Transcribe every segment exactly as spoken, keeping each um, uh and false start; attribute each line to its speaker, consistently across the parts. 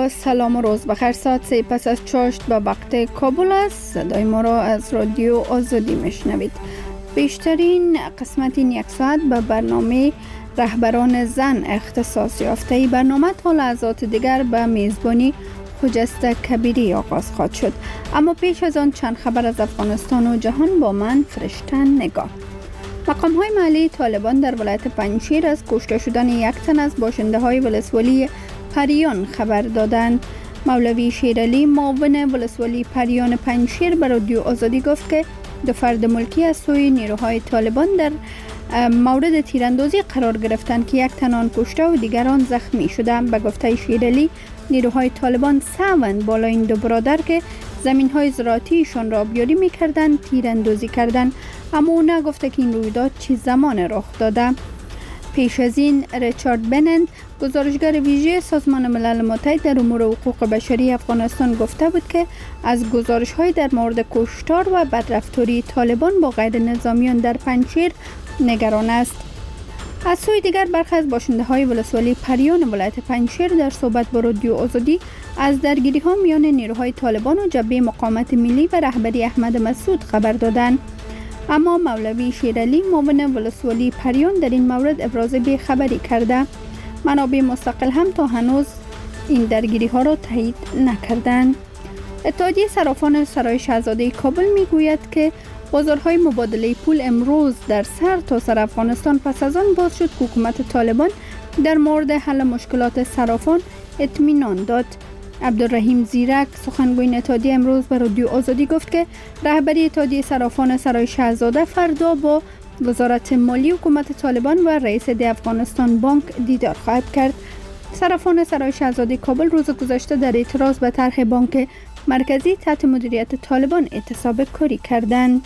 Speaker 1: سلام و روز بخیر. ساعت سه پس از چاشت به وقت کابل است. صدای ما را از رادیو آزادی میشنوید. بیشترین قسمت این یک ساعت به برنامه رهبران زن اختصاص یافته. برنامه تا لحظات دیگر به میزبانی خجسته کبیری آغاز خواهد شد. اما پیش از آن چند خبر از افغانستان و جهان با من فرشته نگاه. مقام های محلی طالبان در ولایت پنجشیر از کشته شدن یک تن از باشنده های ولسوالی پریان خبر دادند. مولوی شیرعلی معاون ولسوالی پریان پنجشیر به رادیو آزادی گفت که دو فرد ملکی از سوی نیروهای طالبان در مورد تیراندازی قرار گرفتند که یک تن آن کشته و دیگران زخمی شدند. به گفته شیرعلی نیروهای طالبان سوند بالا این دو برادر که زمین های زراعتیشان را آبیاری می‌کردند تیراندازی کردند، اما او نگفته که این رویداد چه زمان رخ داده. پیش از این ریچارد بنند گزارشگر ویژه سازمان ملل متحد در امور حقوق بشری افغانستان گفته بود که از گزارش‌های در مورد کشتار و بدرفتاری طالبان با غیر نظامیان در پنجشیر نگران است. از سوی دیگر برخی از باشنده‌های ولسوالی پریان ولایت پنجشیر در صحبت با رادیو آزادی از درگیری‌ها میان نیروهای طالبان و جبهه مقاومت ملی و رهبری احمد مسعود خبر دادند. اما مولوی شیرعلی معاون ولسوالی پریان در این مورد ابراز بی‌خبری کرده. منابع مستقل هم تا هنوز این درگیری‌ها را تایید نکردند. اتحادیه صرافان سرای شاهزاده کابل میگوید که بازارهای مبادله پول امروز در سر تا سر افغانستان پس از آن باز شد که حکومت طالبان در مورد حل مشکلات صرافان اطمینان داد. عبدالرحیم زیرک سخنگوی اتحادیه امروز به رادیو آزادی گفت که رهبری اتحادیه صرافان سرای شاهزاده فردا با وزارت مالی حکومت طالبان و رئیس دی افغانستان بانک دیدار خواهد کرد. صرافان سرای شاهزاده کابل روز گذشته در اعتراض به طرح بانک مرکزی تحت مدیریت طالبان اعتصاب کاری کردند.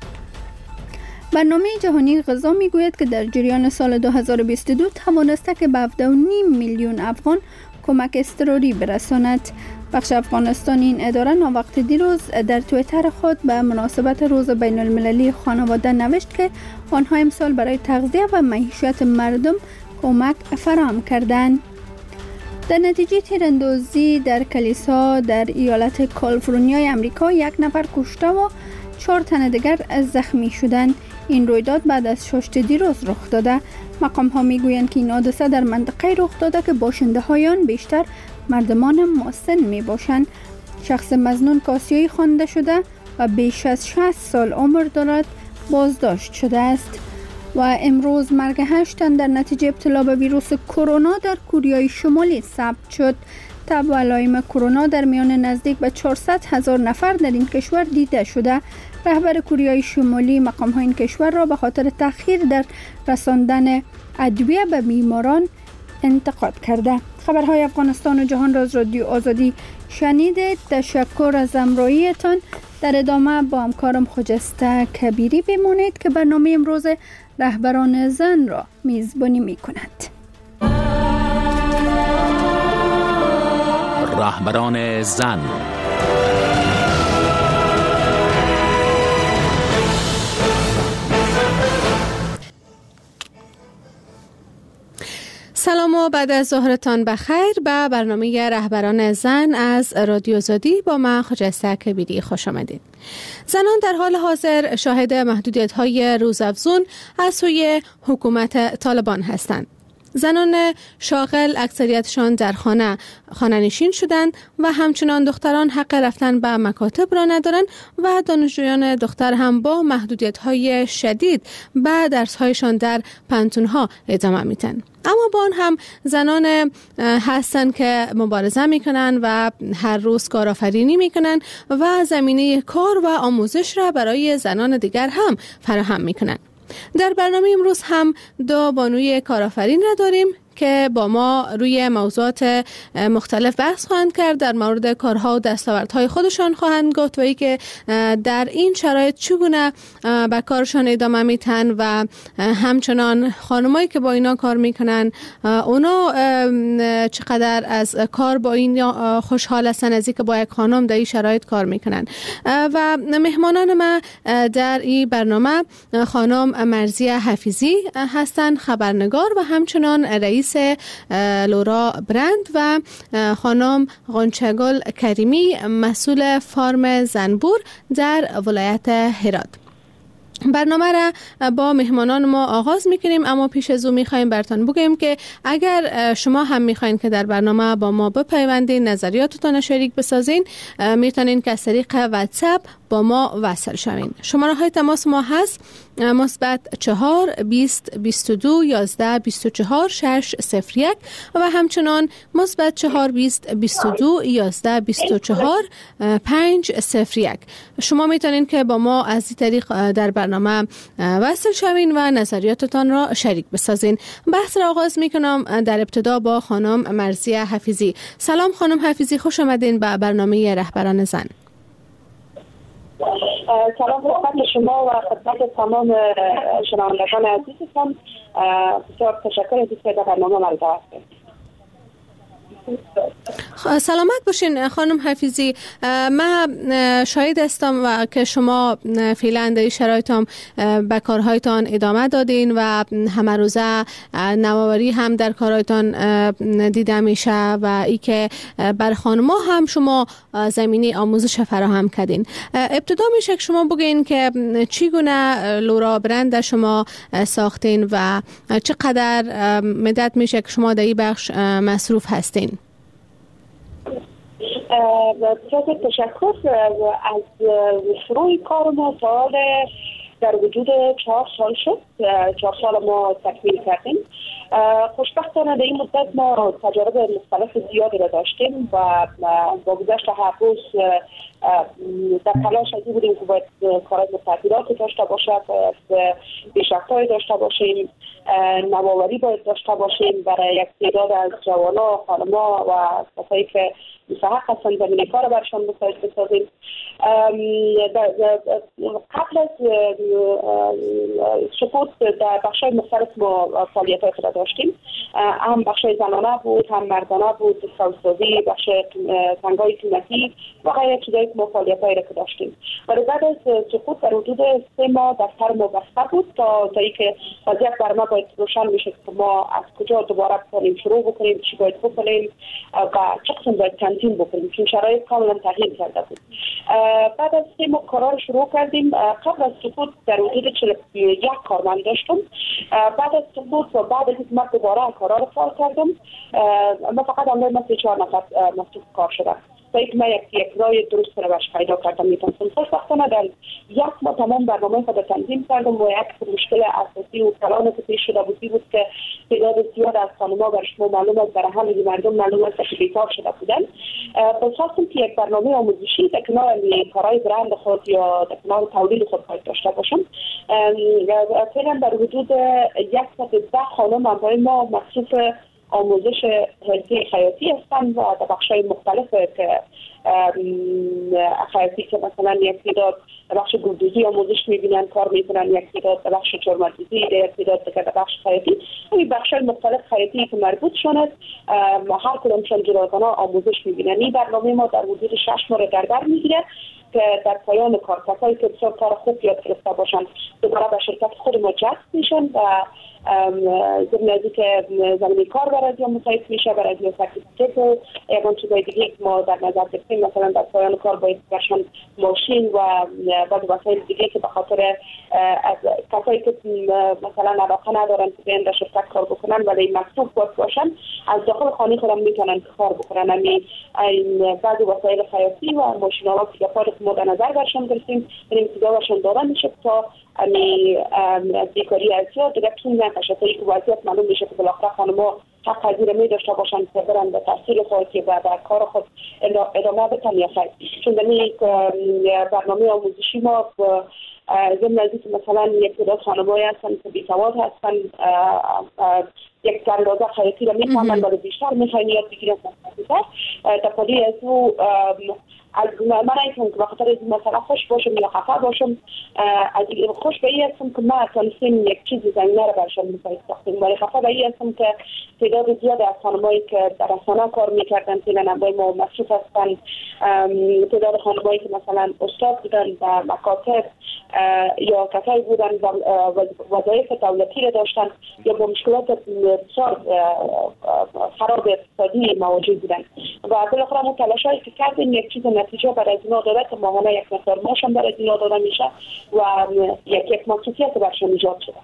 Speaker 1: برنامه جهانی غذا میگوید که در جریان سال دو هزار و بیست و دو توانسته که به هفده و نیم میلیون افغان کمک اضطراری برساند. بخش افغانستان این اداره ناوقت دیروز در توییتر خود به مناسبت روز بین المللی خانواده نوشت که آنها امسال برای تغذیه و معیشت مردم کمک فراهم کردند. در نتیجه تیراندازی در کلیسا در ایالت کالیفرنیا امریکا یک نفر کشته و چهار تن دیگر زخمی شدند. این رویداد بعد از ششت دیروز رخ داده. مقام ها میگویند که این حادثه در منطقه رخ داده که باشنده های آن بیشتر مردمان مسن می باشند. شخص مظنون که آسیایی خوانده شده و بیش از شصت سال عمر دارد بازداشت شده است. و امروز مرگ هشت تن در نتیجه ابتلا به ویروس کرونا در کره شمالی ثبت شد. تب و علائم کرونا در میان نزدیک به چهارصد هزار نفر در این کشور دیده شده. رهبر کره شمالی مقام های این کشور را به خاطر تأخیر در رساندن ادویه به بیماران انتقاد کرده. خبرهای افغانستان و جهان را از رادیو آزادی شنیدید. تشکر از همراهیتان. در ادامه با همکارم خجسته کبیری بمانید که برنامه امروز رهبران زن را میزبانی می کند.
Speaker 2: رهبران زن.
Speaker 3: سلام و بعد از ظهرتان بخیر به برنامه رهبران زن از رادیو آزادی با من خجسته کبیری خوش آمدید. زنان در حال حاضر شاهد محدودیت‌های روزافزون از سوی حکومت طالبان هستند. زنان شاغل اکثریتشان در خانه خانه نشین شدند و همچنان دختران حق رفتن به مکاتب را ندارند و دانشجویان دختر هم با محدودیت‌های شدید به درس‌هایشان در پانتون‌ها ادامه میدن. اما با آن هم زنان هستن که مبارزه میکنن و هر روز کارآفرینی میکنن و زمینه کار و آموزش را برای زنان دیگر هم فراهم میکنن. در برنامه امروز هم دو بانوی کارآفرین را داریم که با ما روی موضوعات مختلف بحث خواهند کرد. در مورد کارها و دستاوردهای خودشان خواهند گفت و ای که در این شرایط چگونه به کارشان ادامه میتن و همچنان خانمایی که با اینا کار میکنن اونا چقدر از کار با این خوشحال هستن از اینکه با یک خانم در این شرایط کار میکنن. و مهمانان ما در این برنامه خانم مرزیه حفیظی هستند، خبرنگار و همچنان رئیس رئیس لورا برند و خانم غنچه‌گل کریمی مسئول فارم زنبور در ولایت هرات. برنامه را با مهمانان ما آغاز میکنیم، اما پیش از او میخوایم براتون بگیم که اگر شما هم میخواین که در برنامه با ما بپیوندین، نظریاتتان شریک بسازین، میتونین که از طریق واتساپ با ما وصل شوین. شماره های تماس ما هست مثبت چهار بیست بیست و دو یازده بیست و چهار شش صفر یک و همچنان مثبت چهار بیست بیست و دو یازده بیست و چهار پنج صفر یک. شما میتونین که با ما از این طریق در برنامه وصل شوین و نظریاتتان را شریک بسازین. بحث را آغاز میکنم در ابتدا با خانم مرضیه حفیظی. سلام خانم حفیظی، خوش آمدین به برنامه رهبران زن.
Speaker 2: سلام خدمت شما و خدمت تمام شنوندگان عزیزتان. بسیار تشکر از اینکه در برنامه ما دعوت کردید.
Speaker 3: سلامت باشین خانم حفیظی. من شاهد هستم و که شما فعلا در شرایط هم به کارهایتان ادامه دادین و همه روزه نوآوری هم در کارهایتان دیده میشه و ای که بر خانم‌ها هم شما زمینه آموزش فراهم کردین. ابتدا میشه که شما بگین که چگونه لورا برند شما ساختین و چقدر مدت میشه که شما در این بخش مصروف هستین؟
Speaker 2: بسیار تشکر. از شروع کار ما تا حال در وجود چهار سال شد. چهار سال ما تکمیل کردیم. خوشبختانه در این مدت ما تجارب مختلف زیادی را داشتیم و با گذشت هر روز در تلاش از این بودیم که باید کارهای تغییراتی داشته باشد، پیشرفت‌هایی داشته باشیم، نوآوری باید داشته باشیم برای یک تعداد از جوان‌ها، خانم‌ها و کسایی که مستحق هستند زمینه کار برشان مساعد بسازیم. قبل از سقوط در بخش‌های مختلف ما فعالیت‌های خود داشتیم. هم بخش‌های زنانه بود، هم مردانه بود، سازسازی، بخش سنگ‌های قیمتی و غیره چیزایی که ما فعالیت‌هایی را که داشتیم. ولی بعد از سقوط در حدود سه ماه دفتر ما بسته بود تا تا اینکه وضعیت بر ما باید روشن میشه که ما از کجا دوباره بتونیم شروع بکنیم، چی باید بکنیم و چه قسم باید تنظیم بکنیم، چون شرایط کاملا تغییر کرده بود. بعد از سه ماه کار شروع کردیم. قبل از سقوط در حدود چهل و یک کارمند داشتم. بعد از سقوط و بعد از اینکه من دوباره کارا رو فعال کردم، ما فقط اندازه مثل چهار نفر مصروف کار شدم. یک ما یک یک رای درست رو باش پیدا کردم. میتونستم خوشبختانه در یک ما تمام برنامه خود تنظیم کردم و یک مشکل اساسی و کلان که پیش شده بودی بود که تعداد زیاد از خانم‌ها بر شما معلوم است، برای همه مردم معلوم است که بیکار شده بودن. پس خواستم که یک برنامه آموزشی در کنار کارهای برند خود یا در کنار تولید خود باید داشته باشم. فعلا در حدود صد و ده خانم برای ما مخصوص آموزش حرفه خیاطی هستند و در بخش‌های مختلف که خیاطی که مثلا یک تعداد در بخش گلدوزی آموزش می‌بینن، کار می‌کنن، یک تعداد در بخش چرم‌دوزی، یک تعداد در بخش خیاطی. این بخش‌های مختلف خیاطی که مربوط شدند ما هر کدومشون جداگانه آموزش می‌بینن. این برنامه ما در حدود شش ماه در بر می‌گیره که در پایان کار کسایی که بسیار کار خوب یاد گرفته باشند دوباره به شرکت خود ما جذب میشن و ضمن از اینکه زمینه کار برای یا مساعد میشه برای یا سرتیفیکت و یکان چیزای دیگه که ما در نظر گرفتیم. مثلا در پایان کار باید برشان ماشین و بعض وسایل دیگه که به خاطر کسایی که مثلا علاقه ندارن که بیان در شرکت کار بکنن ولی مصروف باید باشن از داخل خانه خودم میتونن کار بکنن. یعنی بعض وسایل خیاطی و ماشین‌ها که ما در نظر برشان گرفتیم بریم که دارشان دادن میشه تا امی بیکاری از زیاد دیگه تون نکشه تا اینکه وضعیت معلوم میشه که بالاخره خانم‌ها حق پذیره می داشته باشن که برن به تحصیل خود که و در کار خود ادامه بدن یا خیر. چون در این برنامه آموزشی ما ضمن از اینکه مثلا یک تعداد خانم‌هایی هستن که بی‌سواد هستن، یک اندازه خیاطی را می‌فهمن ولی بیشتر می‌خواین یاد بگیرن. در پای از او از من اینکه به خاطر از مثلا خوش باشم یا خفه باشم، از خوش به این هستم که من تونستیم یک چیزی زمینه رو برشان مساعد ساختیم، ولی خفه به این هستم که تعداد زیاد از خانمایی که در رسانه کار میکردن فعلا با ما مصروف هستن، تعداد خانمایی که مثلا استاد بودن در مکاتب یا کسایی بودن و وظایف دولتی رو داشتن یا با مشکلات بسیار خراب اقتصادی مواجه بودن و بالاخره ما تلاشایی که کردیم یک چیز نتیجه برای از اینا داده که ماهانه یک مقدار معاش هم برای از اینا داده میشه و یک یک مصروفیت برشان ایجاد شده.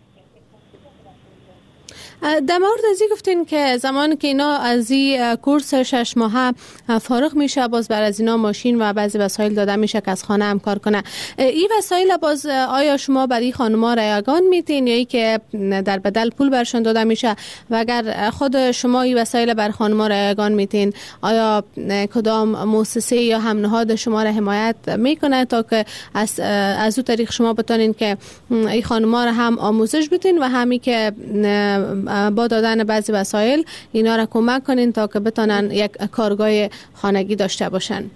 Speaker 3: در مورد ازی گفتین که زمانی که اینا از این کورس شش ماهه فارغ میشه باز بر از اینا ماشین و بعضی وسایل داده میشه که از خانه هم کار کنه. این وسایل باز آیا شما برای خانم‌ها رایگان میتین یا ای که در بدل پول برشون داده میشه و اگر خود شما این وسایل بر خانم‌ها رایگان میتین آیا کدام مؤسسه یا هم نهاد شما را حمایت میکنه تا که از از اون طریق شما بتونین که این خانم‌ها را هم آموزش بدین و همی که با دادن بعضی وسایل اینا را کمک کنین تا که بتونن یک کارگاه خانگی داشته باشن؟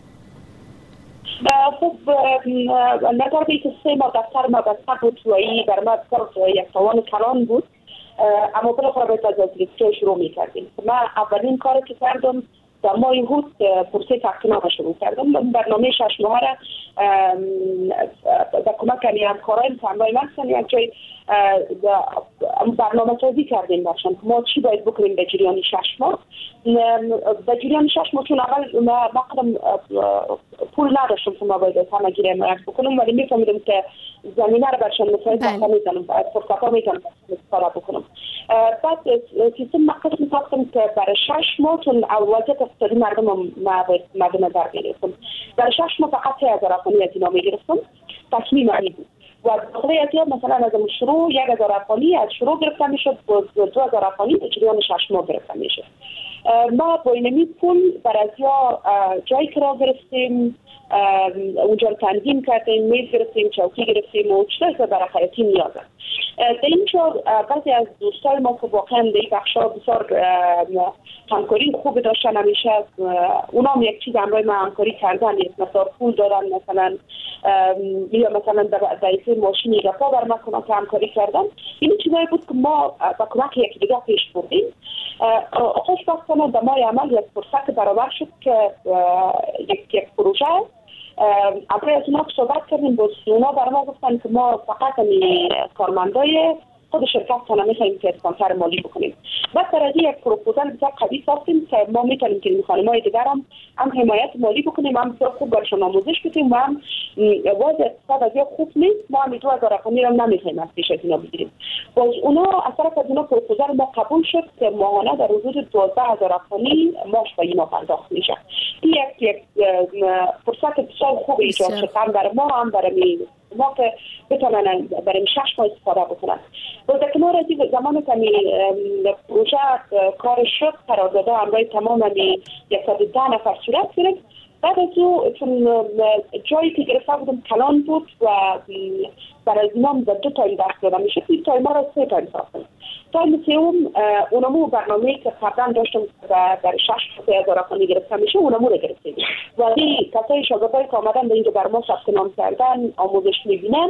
Speaker 2: خب نظر به که سه ماه دفتر ما بسته بود و ای بر ما بسیار یک توان کلان بود، اما بالاخره باید از وظیفه شروع میکردیم. من اولین کاری که کردم در ماه یهود پروسه ثبت شروع کردم. برنامه شش ماه را با کمک همکاران همراه من هستن یک جای برنامه سازی کردیم برشان ما چی باید بکنیم به جریان شش ماه. به جریان شش ماه چون اول ما قدم پول نداشتم که ما باید همه گیره حمایت بکنم، ولی میفهمیدم که زمینه رو برشان مساعد بخواه میزنم فرصت ها میتونم استفاده بکنم. بعد سیستم مقصد میتاختم که برای شش ماه چون وضعیت اقتصادی مردم مد نظر گرفتم، برای شش ماه فقط سه هزار افغانی از اینا میگرفتم. تصمیم علی بود و داخل اتیاب مثلا از شروع یک هزار افغانی از شروع گرفته میشد و دو هزار افغانی به جریان شش ماه گرفته میشد. ما با اینمی پول برای از یا جای کرا گرفتیم، اونجا تنظیم کردیم، میز گرفتیم، چوکی گرفتیم و چطور که برای خیاطی نیازه. در اینجا بعضی از دوستای ما که واقعا در این بخشا بسیار همکاری خوب داشتن همیشه اونا هم یک چیز همراه ما همکاری کردن، یک مقدار پول دادن مثلا یا مثلا در ایسه ماشینی رفا بر ما کنم که همکاری کردن. این چیزایی بود که ما با کمک یک دیگه پیش بردیم. خوشبختانه در ماه عمل یک فرصت برابر شد که یک یک پروژه اول از اونا صحبت کردیم با اونا برای ما گفتن که ما فقط همی کارمندای خود شرکت تانه میخواییم که اسپانسر مالی بکنیم. بعد برای یک پروپوزال بسیار قوی ساختیم که ما میتونیم که این خانم‌های دیگر هم هم حمایت مالی بکنیم، هم بسیار خوب برشون آموزش بدیم و هم وضع اقتصاد از خوب نیست، ما هم دو هزار افغانی رو نمیخوایم از پیش از اینا بگیریم. باز اونا از طرف از اونا پروپوزال ما قبول شد که ماهانه در حدود دوازده هزار افغانی ماش به اینا پرداخت میشه. این یک یک فرصت بسیار خوب ایجاد شد هم برای ما هم برای ما که بتونن برای شش ماه استفاده بکنن. با کنار از این زمان که پروژه کار شد قرارداد همراه تمام صد و ده نفر صورت گرفت. بعد از او چون جایی که گرفته بودم کلان بود و برای اینا به دو تایم دست دادم میشه، این تایم ها را سه تایم ساختم. تایم سوم اونمو برنامه‌ای که قبلا داشتم در شش سه هزار افغانی گرفته میشه اونمو رو گرفتیم. ولی کسای شاگردایی که آمدن به اینجا بر ما ثبت نام کردن آموزش میبینن،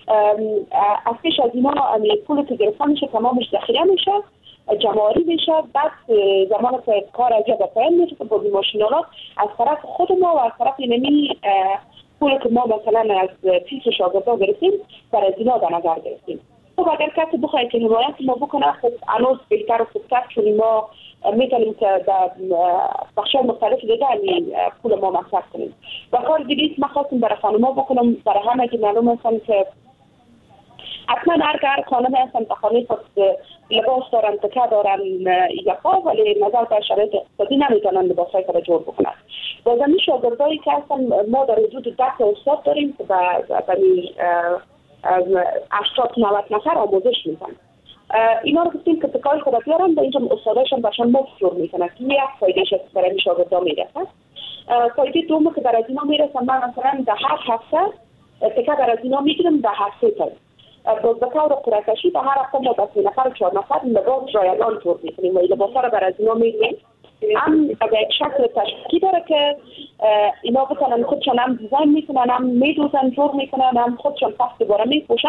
Speaker 2: از پیش از اینا پولی که گرفته میشه تمامش ذخیره میشه، جمع‌آوری میشه. بعد زمان که کار از جا به پایان میشه با ماشین‌ها از طرف خود ما و از طرف اینمی پولی که ما مثلا از پیش شاگردا گرفتیم برای اینا در نظر گرفتیم. خب اگر کسی بخواهد که حمایت ما بکنه خب انوز بهتر و خوبتر، چون ما میتونیم که در بخشای مختلف دیگه پول ما مصرف کنیم. و کار دیگه ما خواستیم برای خانم‌ها بکنم، برای همه که معلوم هستن که حتما هر هر خانم هستن به خانه خود لباس دارن، تکه دارن یکا، ولی نظر به شرایط اقتصادی نمیتونن لباسای خود جور بکنن. باز این شاگردایی که هستن ما در حدود ده استاد داریم که برای هشتاد نود نفر آموزش میدن. اینا رو گفتیم که تکای خود بیارن به اینجا استادایشان برشان مفت جور میکنن که یک فایدهش برای شاگردا میرسن. فایده دوم که برای اینا میرسن، من مثلا در هر هفته تکه برای اینا میگیرم در هفته تا باز به طور قرعه‌کشی به هر هفته ما به سه نفر چهار نفر لباس رایگان جور میکنیم و لباسا رو برای اینا میگیریم. هم به یک شکل تشکیل داره که اینا بتونن خودشان هم دیزاین میکنن، هم میدوزن جور میکنن، هم خودشان پس دوباره میپوشن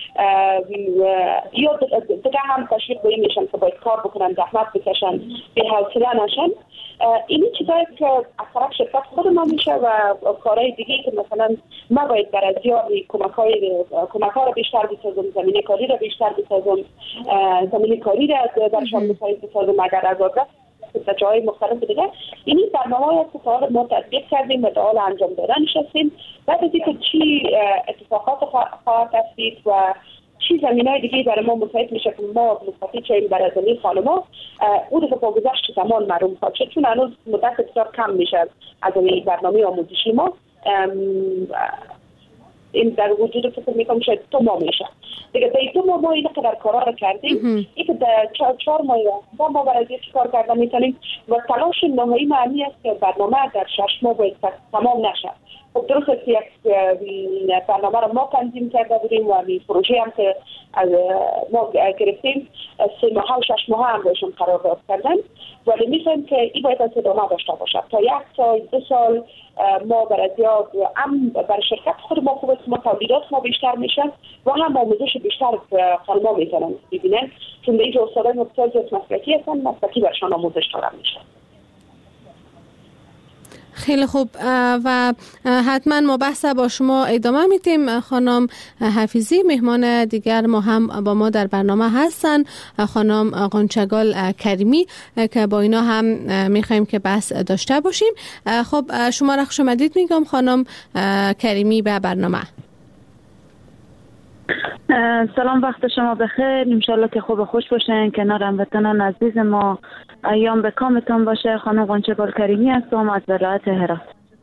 Speaker 2: یا دیگه هم تشویق به این میشن که باید کار بکنن، زحمت بکشن، به حوصله نشن. اینی چیزایی که از طرف شرکت خود ما میشه و کارهای دیگه که مثلا ما باید بر از یاری کمک‌های کمک‌ها رو بیشتر بسازم، زمینه کاری رو بیشتر بسازم، زمینه کاری رو برشان بسازم اگر از آزاد در جای مختلف دیگه. این برنامه‌های است که تا ما تطبیق کردیم و تا حال انجام دادنش هستیم. بعد از اینکه چی اتفاقات خواهد رسید و چی زمینای دیگه برای ما متوجه میشه که ما مستفید شویم برای زمین خانما، او دیگه با گذشت زمان معلوم خواهد شد، چون هنوز مدت بسیار کم میشه از این برنامه آموزشی ما. این در وجود فکر میکنم شاید دو ماه میشه دیگه. در دو ماه ما این که در کارا رو کردیم، این که در چهار, چهار ماه با ما برای چی کار کردن میتونیم و تلاش نهایی معنی است که برنامه در شش ماه باید تمام نشه. خب درست است یک برنامه رو ما تنظیم کرده بودیم و این پروژه هم که ما گرفتیم سه ماه و شش ماه هم باشون قرار کردن، ولی میخوایم که این باید از ادامه داشته باشد تا یک سال دو سال. ما برای زیاد هم برای شرکت خود ما خوب است، ما تولیدات ما بیشتر میشن و هم آموزش بیشتر خانما میتونن ببینن، چون به اینجا استادای مختلف مسلکی هستن، مسلکی برشان آموزش دارن میشن.
Speaker 3: خیلی خوب و حتما ما بحث با شما ادامه میدیم. خانم حفیظی مهمان دیگر ما هم با ما در برنامه هستن، خانم غنچگل کریمی که با اینا هم میخوایم که بحث داشته باشیم. خب شما را خوش آمدید میگم خانم کریمی به برنامه.
Speaker 4: سلام، وقت شما بخیر. انشالله که خوب و خوش باشین کنار هموطنان عزیز ما. ایام به کامتون باشه. خانم غنچگل کریمی هستم از ولایت هرات.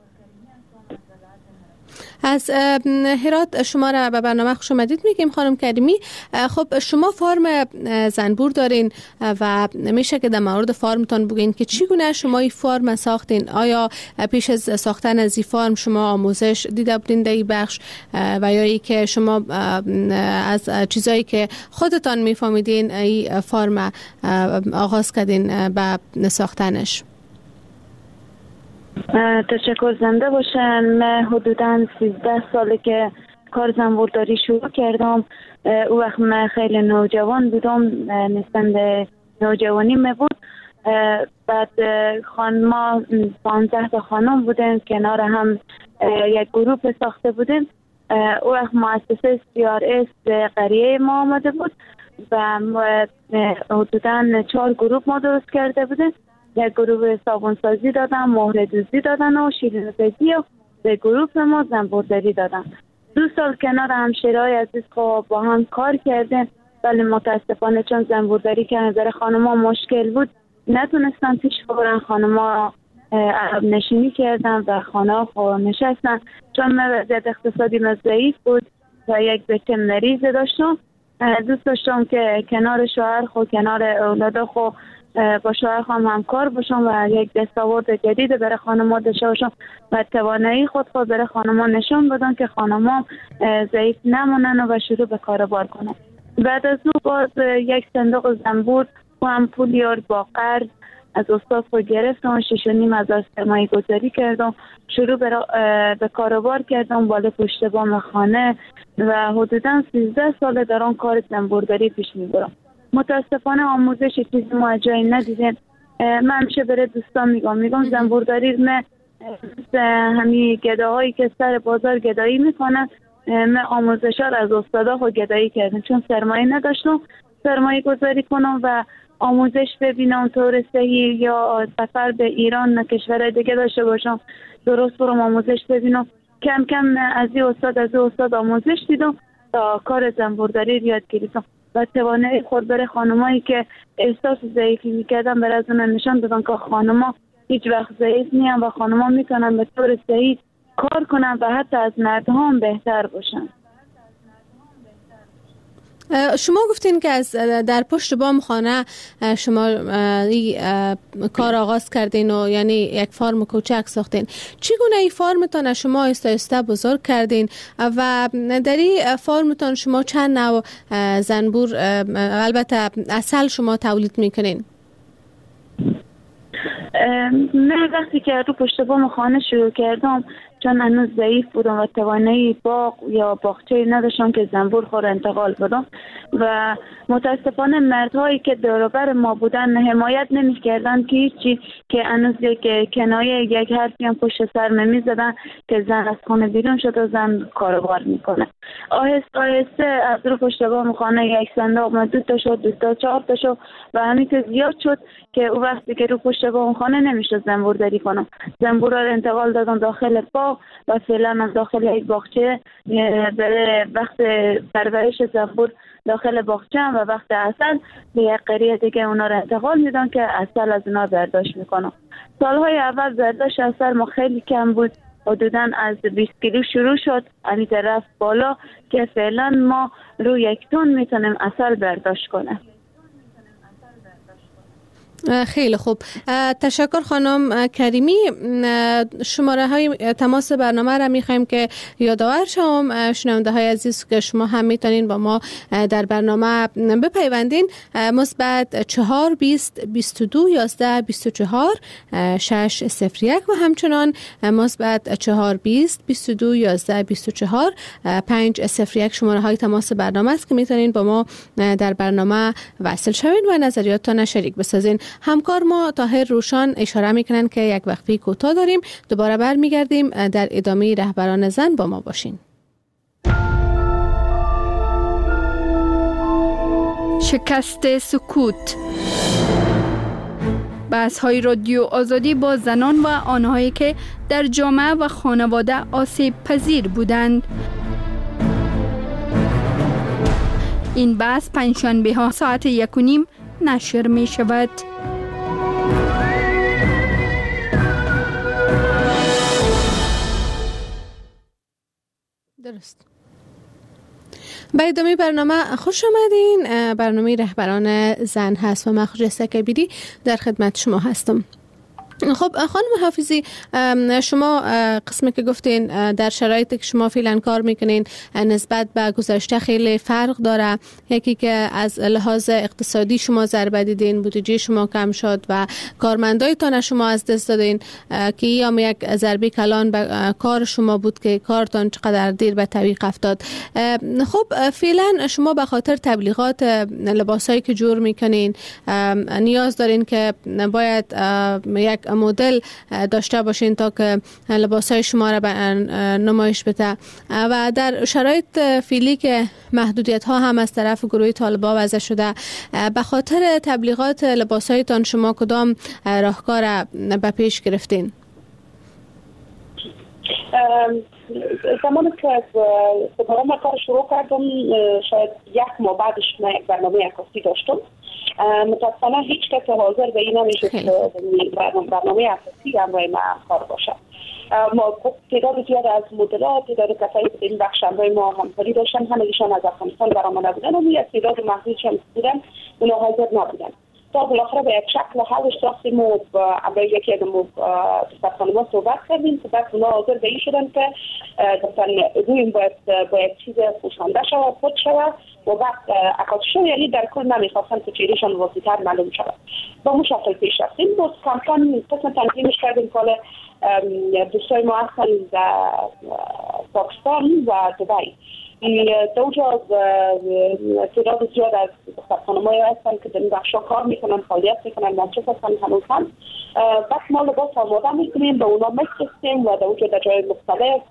Speaker 3: از هرات شما را به برنامه خوش آمدید میگیم خانم کریمی. خب شما فارم زنبور دارین و میشه که در مورد فارمتون بگین که چگونه شما این فارم ساختین؟ آیا پیش از ساختن از این فارم شما آموزش دیده بودین در این بخش و یا ای که شما از چیزایی که خودتان میفهمیدین این فارم آغاز کردین به ساختنش؟
Speaker 4: تشکر، زنده باشن. من حدوداً سیزده ساله که کار زنبورداری شروع کردم. او وقت من خیلی نوجوان بودم، نسبت نوجوانی می بود. بعد خان ما پانزده تا خانم بودیم، کنار هم یک گروه ساخته بودیم. او وقت مؤسسه سی آر اس قریه ما آمده بود و حدوداً چهار گروه ما درست کرده بودیم. یک گروه صابون سازی دادن، مهر دوزی دادن و شیرین سازی و به گروه ما زنبورداری دادن. دو سال کنار همشیرهای عزیز خب با هم کار کردن، ولی متاسفانه چون زنبورداری که نظر خانما مشکل بود نتونستن پیش ببرن. خانما عقب نشینی کردن و خانه خو نشستن، چون من وضعیت اقتصادی من ضعیف بود و یک بچه مریض داشتم. دوست داشتم که کنار شوهر خو کنار اولاد خو با شوهر خواهم همکار باشم و یک دستاورد جدید برای خانم‌ها داشته باشم و توانایی خود خود برای خانم‌ها نشان بدم که خانم‌ها ضعیف نمونن و شروع به کاروبار کنن. بعد از او باز یک صندوق زنبور و هم پول یارد با قرض از استاد خود گرفتم، شش و نیم هزار سرمایه گذاری کردم، شروع به کاروبار کردم بالا پشت بام خانه و حدوداً سیزده سال در آن کار زنبورداری پیش میبرم. متاسفانه آموزش چیزی ما جایی ندیدیم. من همیشه برای دوستان میگم میگم زنبورداری من همین گداهایی که سر بازار گدایی میکنن، من آموزش ها را از استادا خود گدایی کردم، چون سرمایه نداشتم سرمایه گذاری کنم و آموزش ببینم طور صحیح یا سفر به ایران نه کشورهای دیگه داشته باشم درست برم آموزش ببینم. کم کم از این استاد از این استاد آموزش دیدم تا کار زنبورداری یاد گرفتم و توانایی خود برای خانمایی که احساس ضعیفی میکردن برای از اون نشان دادن که خانما هیچ وقت ضعیف نیستن و خانما میتونن به طور صحیح کار کنن و حتی از مردها هم بهتر باشن.
Speaker 3: شما گفتین که از در پشت بام خانه شما ای کار آغاز کردین و یعنی یک فارم کوچک ساختین. چگونه این فارمتان شما آهسته آهسته بزرگ کردین و در این فارمتان شما چند نوع زنبور البته اصل شما تولید میکنین؟
Speaker 4: من وقتی که رو پشت بام خانه شروع کردم، چون هنوز ضعیف بودم و توانایی باغ یا باغچه نداشتم که زنبور خور انتقال بدم، و متاسفانه مردهایی که دور و بر ما بودن حمایت نمی‌کردند که هیچی، که هنوز یک کنایه یک حرفی هم پشت سر می‌زدن که زن از خانه بیرون شد و زن کاروبار میکنه. آهسته آهسته از رو پشت بام خانه یک صندوق ما دو تا شد، دو تا چهار تا شد و همین که زیاد شد که او وقتی که رو پشت بام خانه نمیشد زنبورداری کنم. زنبورا رو انتقال دادم داخل باغ و فعلا از داخل یک باغچه برای وقت پرورش زنبور داخل باغچه و وقت عسل به یک قریه دیگه اونا رو انتقال میدن که عسل از اونا برداشت میکنم. سالهای اول برداشت عسل ما خیلی کم بود، حدوداً از بیست کیلو شروع شد، همین رفت بالا که فعلا ما رو یک تن میتونیم عسل برداشت کنیم.
Speaker 3: خیلی خوب، تشکر خانم کریمی. شماره های تماس برنامه را میخوایم که یادآور شوم شنونده های عزیز که شما هم میتونین با ما در برنامه بپیوندین. مثبت چهار بیست بیست و دو یازده بیست و چهار شش صفر یک و همچنان مثبت چهار بیست بیست و دو یازده بیست و چهار پنج صفر یک شماره های تماس برنامه است که میتونین با ما در برنامه وصل شوین و نظریاتتان شریک بسازین. همکار ما طاهر روشان اشاره میکنن که یک وقفه کوتاه داریم، دوباره برمیگردیم. در ادامه رهبران زن با ما باشین.
Speaker 1: شکست سکوت، بحث های رادیو آزادی با زنان و آنهایی که در جامعه و خانواده آسیب پذیر بودند. این بحث پنجشنبه ها ساعت یک و نیم نشر می شود.
Speaker 3: درست. به ادامه برنامه خوش آمدین. برنامه رهبران زن هست و من خجسته کبیری در خدمت شما هستم. خب خانم حافظی، شما قسمی که گفتین در شرایطی که شما فعلا کار میکنین نسبت به گذشته خیلی فرق داره. یکی که از لحاظ اقتصادی شما ضربه دیدین، بودجه شما کم شد و کارمندایتان شما از دست دادین که یا یک ضربه کلان به کار شما بود که کارتان چقدر دیر به تعویق افتاد. خب فعلا شما به خاطر تبلیغات لباسایی که جور میکنین نیاز دارین که باید یک مدل داشته باشین تا که لباسای شما را به نمایش بده و در شرایط فعلی که محدودیت ها هم از طرف گروه طالبا وضع شده، به خاطر تبلیغات لباسایتان شما کدام راهکار به پیش گرفتین؟
Speaker 2: زمانی که از برنامه کار شروع کردم شاید یک ماه بعدش من یک برنامه عکاسی داشتم. متاسفانه هیچ کس حاضر به این نمیشد که برنامه عکاسی همراه من کار باشه. ما تعداد زیاد از مدلات، تعداد کسایی که این بخش همراه ما همکاری داشتن همگیشان از افغانستان برآمده بودن و یک تعداد محدودشان بودن اونا حاضر نبودن. تا بالاخره به یک شکل حلش ساختیم و برای یکی از خانم‌ها صحبت کردیم که بعد اونا حاضر به این شدن که مثلا رویم باید با یک چیز پوشانده شود، خود شود و بعد عکاسی شد، یعنی در کل نمیخواستن که چهرهشان واضح‌تر معلوم شود. با اون شکل پیش رفتیم. باز کم کم قسم تنظیمش کردیم که دوستای ما هستن در پاکستان و دبی. در اونجا تعداد زیاد از خانم‌های هستن که در این بخشا کار میکنن، فعالیت میکنن، منچس هستن هنوز هم. بس ما لباس آماده میکنیم، به اونا میفرستیم و در اونجا در جای مختلف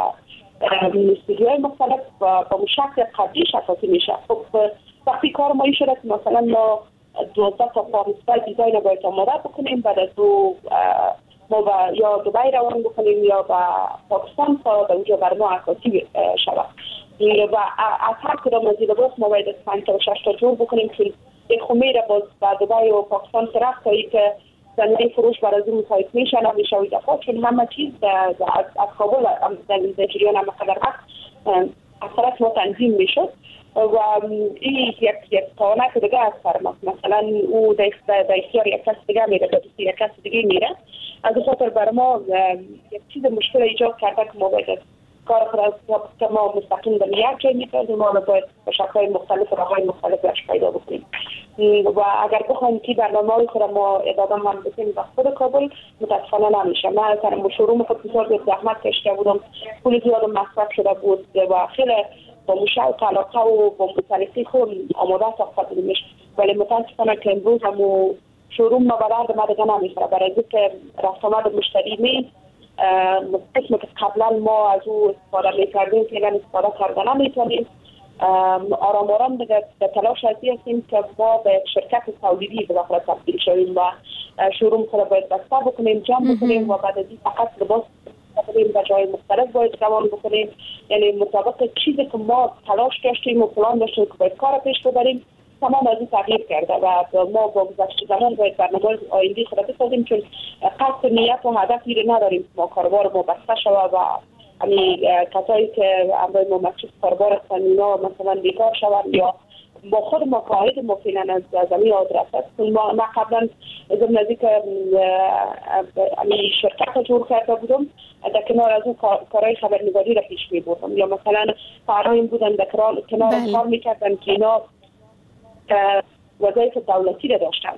Speaker 2: استودیوهای مختلف و با شکل قبلی شکاتی میشه. خب وقتی کار ما این شده که مثلا ما دوازده تا پانزده دیزاین باید آماده بکنیم، بعد از دو ما با یا دبی روان بکنیم یا با پاکستان تا در اونجا بر ما عکاسی شود. و از هر کدام از این لباس ما باید از پنج تا و شش تا جور بکنیم که یک خمه را باز با دبی و پاکستان طرف تایی که زمینه فروش برای این مسایت میشن و میشوی دفعه، چون همه چیز از کابل در جریان همه قدر هست از طرف ما تنظیم میشد و این یک یک قانه که دیگه از فرماست. مثلا او در اختیار یک کس دیگه میره، در دوستی یک کس دیگه میره. از خاطر برای ما یک چیز مشکل ایجاد کرده که ما باید کار خود از ما مستقیم در یک جای میکردیم، ما باید به شکل‌های مختلف و راه‌های مختلف برش پیدا بکنیم و اگر بخوایم که برنامه‌های خود ما ادامه هم بکنیم و خود کابل متاسفانه نمیشه. من تنم شروع خود بسیار زحمت کشیده بودم، پول زیاد مصرف شده بود و خیلی با شوق علاقه و با مطلقی خود آماده ساخته بودیمش، ولی متاسفانه که امروز همو شوروم ما برای ما دیگه نمیخوره، برای اینکه رفت آمد مشتری نیست. قسمی که قبلا ما از او استفاده میکردیم که الان استفاده کردن نمیتونیم. آرام آرام دیگه به تلاش هستیم که ما به شرکت تولیدی به داخل تبدیل شویم و شوروم خود باید بسته بکنیم، جمع بکنیم و بعد از این فقط لباس بکنیم و جای مختلف باید روان بکنیم. یعنی مطابق چیزی که ما تلاش داشتیم و پلان داشتیم که باید کار پیش ببریم تمام از این تغییر کرده و ما با گذشت زمان باید برنامه آینده خود بسازیم، چون قصد نیت و هدفی رو نداریم ما کاربار ما بسته شود و یعنی کسایی که امروز ما مکشوف کاربار هستن اینا مثلا بیکار شوند یا با خود ما قاعد ما فعلا از زمین آدرس است. ما ما قبلا از نزدیک یعنی شرکت جور کرده بودم، در کنار از اون کارهای خبرنگاری را پیش می بردم، یا مثلا فعالین بودن در کنار کار میکردن که اینا وظایف دولتی را داشتن.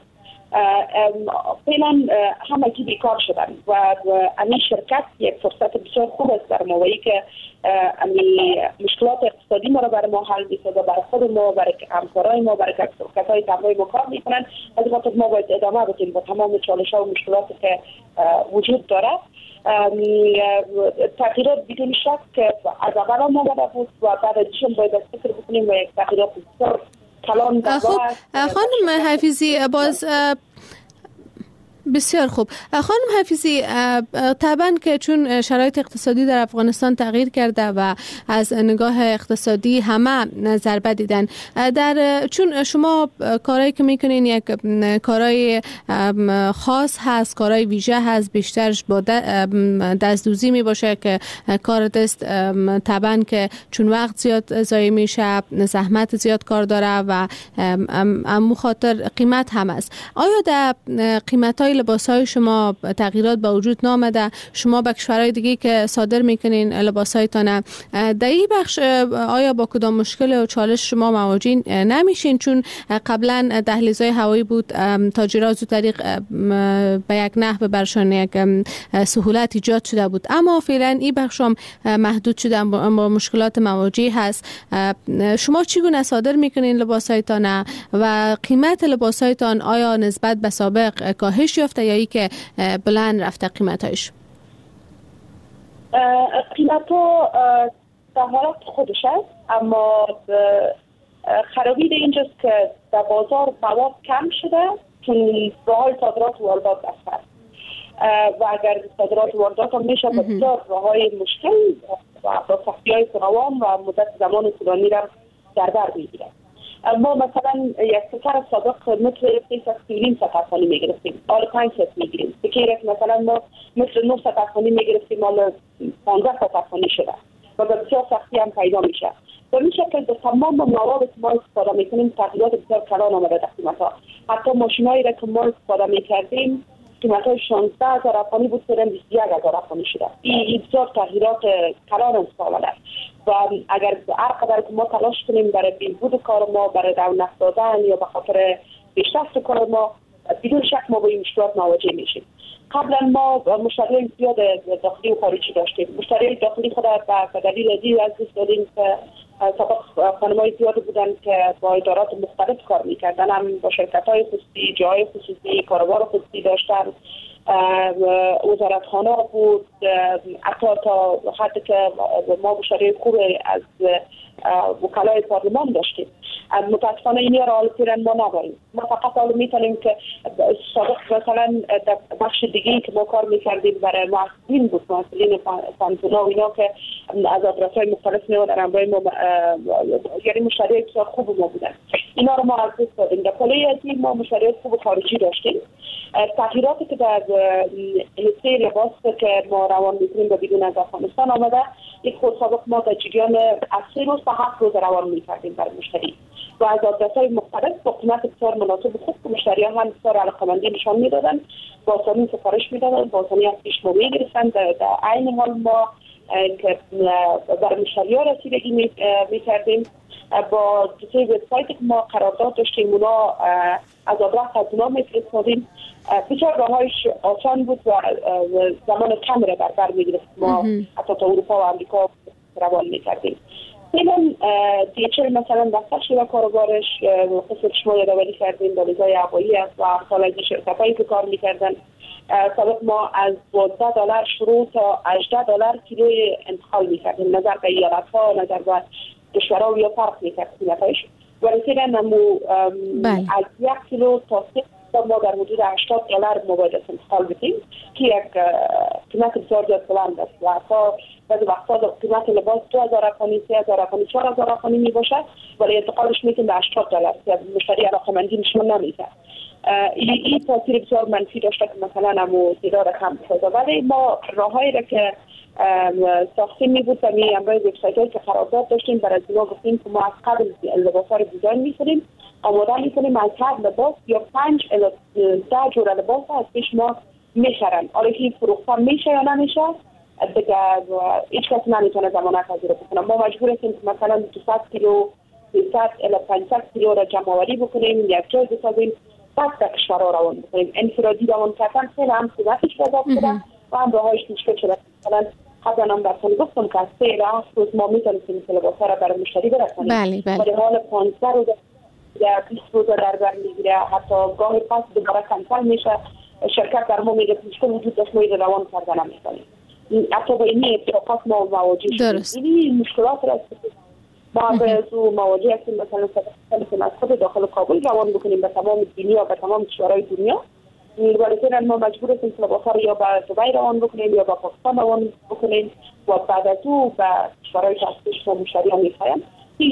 Speaker 2: فعلا همگی بیکار شدن و این شرکت یک فرصت بسیار خوب است در موقعی که مشکلات اقتصادی ما را برای ما حل می‌سازه، برای خود ما، برای همکارای ما، برای کسایی که همراه ما کار میکنن. از این خاطر ما باید ادامه بدیم با تمام چالش‌ها و مشکلاتی که وجود داره. تغییرات بدون شک که از اول آمده بود و بعد ازشون باید فکر بکنیم و یک تغییرات بسیار کلان در
Speaker 3: خب خانم حفیظی باز بسیار خوب. خانم حفیظی طبعا که چون شرایط اقتصادی در افغانستان تغییر کرده و از نگاه اقتصادی همه ضربه دیدن، در چون شما کارهایی که میکنین یک کارهای خاص هست، کارهای ویژه هست، بیشترش با دستدوزی می باشه که کار دست طبعا که چون وقت زیاد ضایع میشه، زحمت زیاد کار داره و امو خاطر قیمت هم است. آیا در قیمت های لباس های شما تغییرات به وجود نامده؟ شما به کشورهای دیگه که صادر میکنین لباس هایتان در این بخش آیا با کدام مشکل و چالش شما مواجه نمیشین؟ چون قبلا دهلیزهای هوایی بود، تاجرها زود طریق به یک نحو برشان یک سهولت ایجاد شده بود، اما فعلا این بخش هم محدود شده، با مشکلات مواجه هست. شما چگونه صادر میکنین لباس هایتان و قیمت لباس هایتان آیا نسبت به سابق کاهش یافته یا ای که بلند رفته قیمتایش؟
Speaker 2: قیمت ها در حالت خودش است، اما خرابی در اینجاست که در بازار مواد کم شده چون راهای صادرات و واردات است و اگر صادرات و واردات هم میشه بسیار راهای مشکل و با سختی های فراوان و مدت زمان طولانی را در بر میگیره. ما مثلا یک سکر سابق متر سیصد نیم ست افغانی میگرفتیم، حالا پنج ست میگیریم. فکر مثلا ما متر نه ست افغانی میگرفتیم، حالا پانزده ست افغانی شده و بسیار سختی هم پیدا میشه. به این شکل به تمام مواد که ما استفاده میکنیم تغییرات بسیار کلان آمده در قیمت‌ها. حتی ماشینایی را که ما استفاده میکردیم قیمت‌های شانزده هزار افغانی بود که بیست و یک هزار افغانی شده. این بسیار تغییرات کلان استفاده است و اگر هر قدر که ما تلاش کنیم برای بهبود کار ما، برای رونق دادن یا به خاطر پیشرفت کار ما، بدون شک ما با این مشکلات مواجه میشیم. قبلا ما مشتریان زیاد داخلی و خارجی داشتیم. مشتریان داخلی خود به دلیل ازی از دست دادیم که سابق خانم‌های زیاد بودن که با ادارات مختلف کار میکردن، هم با شرکت‌های خصوصی، جای خصوصی، کاروبار خصوصی داشتن، وزارتخانه بود، حتی تا حتی که ما مشتری خوب از وکلای پارلمان داشتیم. متاسفانه این را حال فعلا ما نداریم. ما فقط حالا میتونیم که سابق مثلا در بخش دیگه که ما کار میکردیم برای محصولین بود، محصولین فانتونا و اینا که از آدرس‌های مختلف میادن برای ما، یعنی مشتری بسیار خوب ما بودن. اینا رو ما از دست دادیم. در کلیه از این ما مشتری خوب خارجی داشتیم. تغییراتی که در حصه لباس که ما روان میکنیم و بدون از افغانستان آمده، یک خود سابق ما در جریان از سه روز تا هفت روز روان میکردیم برای مشتری و از آدرس‌های مختلف با قیمت بسیار مناسب خود که مشتریان هم بسیار علاقه‌مندی نشان میدادن، با آسانی سفارش میدادن، با آسانی از پیش ما میگرفتن. در عین حال ما که برای مشتریان رسیدگی میکردیم با دوسری وبسایت که ما قرارداد داشتیم، اونا از آدرس از اونا میفرستادیم. بسیار راهایش آسان بود و زمان کم را در بر میگرفت. ما حتی تا اروپا و امریکا روان میکردیم. فعلا دیچر مثلا دفتر شده کاربارش قسمت شما یادآوری کردیم دالیزای هوایی است و خالجی شرکت هایی که کار میکردن. سابق ما از دوازده دلار شروع تا هجده دلار کیلوی انتقال میکردیم، نظر به ایالت ها نظر به کشورها یا فرق میکرد قیمتش. ولی فعلا نمو از یک کیلو تا سه ما در حدود هشتاد دلار موبایل انتقال بدیم که یک قیمت بسیار زیاد بلند است و تا بعضی وقتا قیمت لباس دو هزار افغانی، سه هزار افغانی، چهار هزار افغانی می باشد ولی انتقالش میتونه به هشتاد دلار که مشتری علاقه‌مندی نشون نمیده. این تاثیر بسیار منفی داشته که مثلا همو تعداد کم بسازه. ولی ما راههایی را که ساختیم می بود و می امروز وبسایت هایی که قرارداد داشتیم برای از اینا گفتیم که ما از قبل لباس ها رو دیزاین می کنیم، آماده می کنیم، از هر لباس یا پنج الی ده جور لباس ها از پیش ما می خرن. آره که این فروخته میشه یا نمیشه دیگه هیچ کسی نمیتونه ضمانت پذیری بکنه. ما مجبور هستیم که مثلا دویست کیلو سیصد الی پانصد کیلو را جمع آوری بکنیم، یک جای بسازیم، بعد در کشورها روان بکنیم. انفرادی روان کردن خیلی هم قیمتش بزرگ شده و هم راهایش مشکل شده. مثلا قبلا هم براتون گفتم که از سه الی هفت روز ما میتونیم لباس‌ها را برای مشتری برسانیم.
Speaker 3: بله بله.
Speaker 2: در حال پانزده روز یا بیست روز در بر میگیره، حتی گاهی پس دوباره کنسل میشه. شرکت در ما میگه مشکل وجود داشت ما روان کردن نمی‌کنیم. حتی با این اتفاقات ما مواجه شدیم. این مشکلات را ما به زو مواجه هستیم. مثلا سبب از خود داخل کابل روان بکنیم به تمام دنیا، به تمام کشورهای دنیا. ولی فعلا ما مجبور هستیم که لباس‌ها رو یا به دبی روان بکنیم یا به پاکستان روان بکنیم و بعد از او به کشورهای هستش و مشتریان می‌خوایم.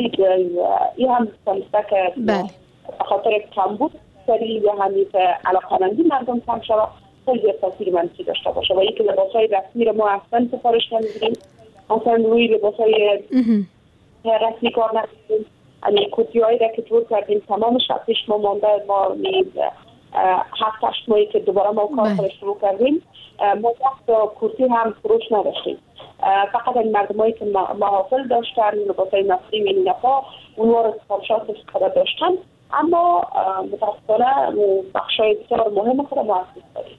Speaker 2: این هم سمسته که به خاطر کمبود سری یا همیشه علاقه‌مندی مردم کم شود خیلی تاثیر منفی داشته باشه. و یکی لباس‌های رسمی رو ما اصلا سفارش نمی‌دیم، اصلا روی لباس‌های رسمی کار نکنیم. یعنی کورتی‌هایی را که جور کردیم تمامش از پیش ما مانده. ما هفت هشت ماهی که دوباره ما کار خودش شروع کردیم ما وقت کورتی هم فروش نداشتیم. فقط این مردمایی که محافل داشتن لباسای نسلی ملی نفا اونها رو سفارشات استفاده داشتن، اما متاسفانه بخشای بسیار مهم خود ما هستیم داریم.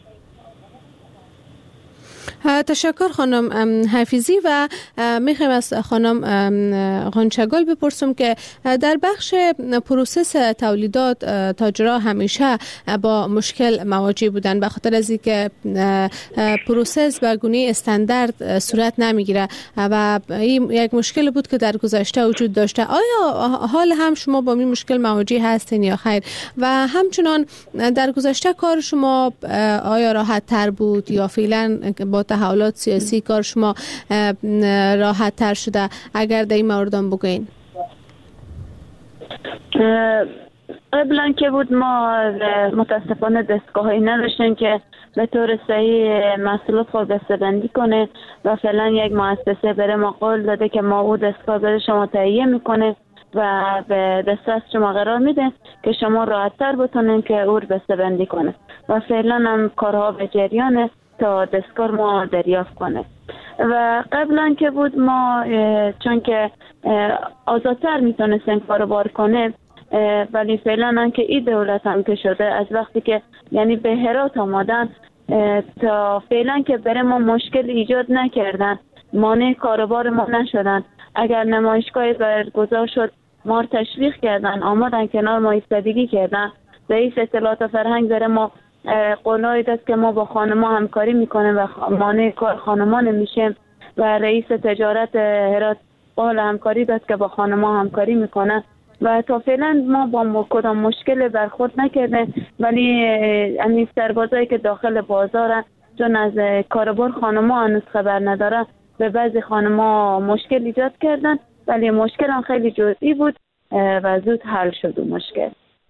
Speaker 3: تشکر خانم حفیظی و میخوایم از خانم غنچه‌گل بپرسم که در بخش پروسس تولیدات تاجرها همیشه با مشکل مواجه بودن به خاطر از اینکه پروسس به گونه استاندارد صورت نمیگیره و این یک مشکل بود که در گذشته وجود داشته. آیا حال هم شما با این مشکل مواجه هستین یا خیر؟ و همچنان در گذشته کار شما آیا راحت تر بود یا فعلا با تحولات سیاسی کار شما راحت تر شده؟ اگر در این مورد هم بگوین.
Speaker 4: قبلا که بود ما متاسفانه دستگاهی نداشتیم که به طور صحیح محصولات خود دسته‌بندی کنه و فعلا یک مؤسسه بره ما قول داده که ما او دستگاه بره شما تهیه میکنه و به دسترس شما قرار میده که شما راحت‌تر بتونین که او رو دسته‌بندی کنه و فعلا هم کارها به جریانه تا دستگاه ما دریافت کنه. و قبلا که بود ما چون که آزادتر میتونستیم کارو کنه، ولی فعلا هم که این دولت هم که شده از وقتی که یعنی به هرات آمدن تا فعلا که بره ما مشکل ایجاد نکردن، مانع کاروبار ما نشدن. اگر نمایشگاه برگزار شد ما تشویق کردن، آمدن کنار ما ایستادگی کردن. رئیس اطلاعات و فرهنگ داره ما قولایی دست که ما با خانما همکاری میکنیم و مانع کار خانما نمیشیم و رئیس تجارت هرات قول همکاری دست که با خانما همکاری میکنه و تا فعلا ما با کدام مشکل برخورد نکرده. ولی این سربازایی که داخل بازار چون از کاروبار خانما هنوز خبر نداره به بعضی خانما مشکل ایجاد کردن، ولی مشکل هم خیلی جزئی بود و زود حل شد و مشکل.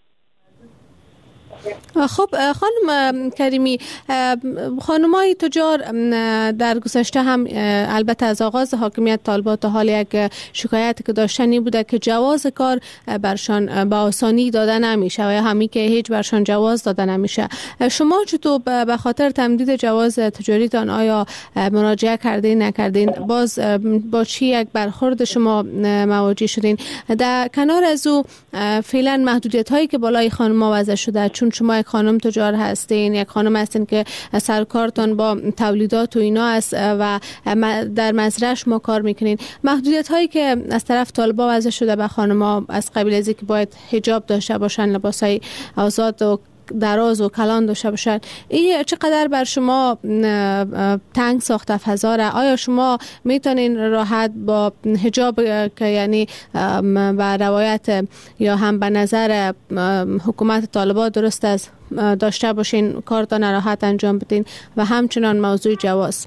Speaker 3: خب خانم کریمی، خانمای تجار در گذشته هم البته از آغاز حاکمیت طالبان تا حال یک شکایتی که داشتنی بوده که جواز کار برشان با آسانی داده نمیشه و یا همی که هیچ برشان جواز داده نمیشه. شما چطور به خاطر تمدید جواز تجاریتان آیا مراجعه کردین نکردین؟ باز با چی یک برخورد شما مواجه شدین؟ در کنار از او فعلا محدودیت هایی که بالای خانم‌ها وضع شده چون شما یک خانم تجار هستین، یک خانم هستین که سرکارتان با تولیدات و اینا است و در مزرعه شما کار میکنین، محدودیت هایی که از طرف طالبا وضع شده به خانم‌ها از قبیل از که باید حجاب داشته باشن، لباسای آزاد و دراز و کلان داشته باشن، این چقدر بر شما تنگ ساخته فضا را؟ آیا شما میتونین راحت با حجاب که یعنی به روایت یا هم به نظر حکومت طالبان درست است داشته باشین کارتان راحت انجام بدین و همچنان موضوع جواز؟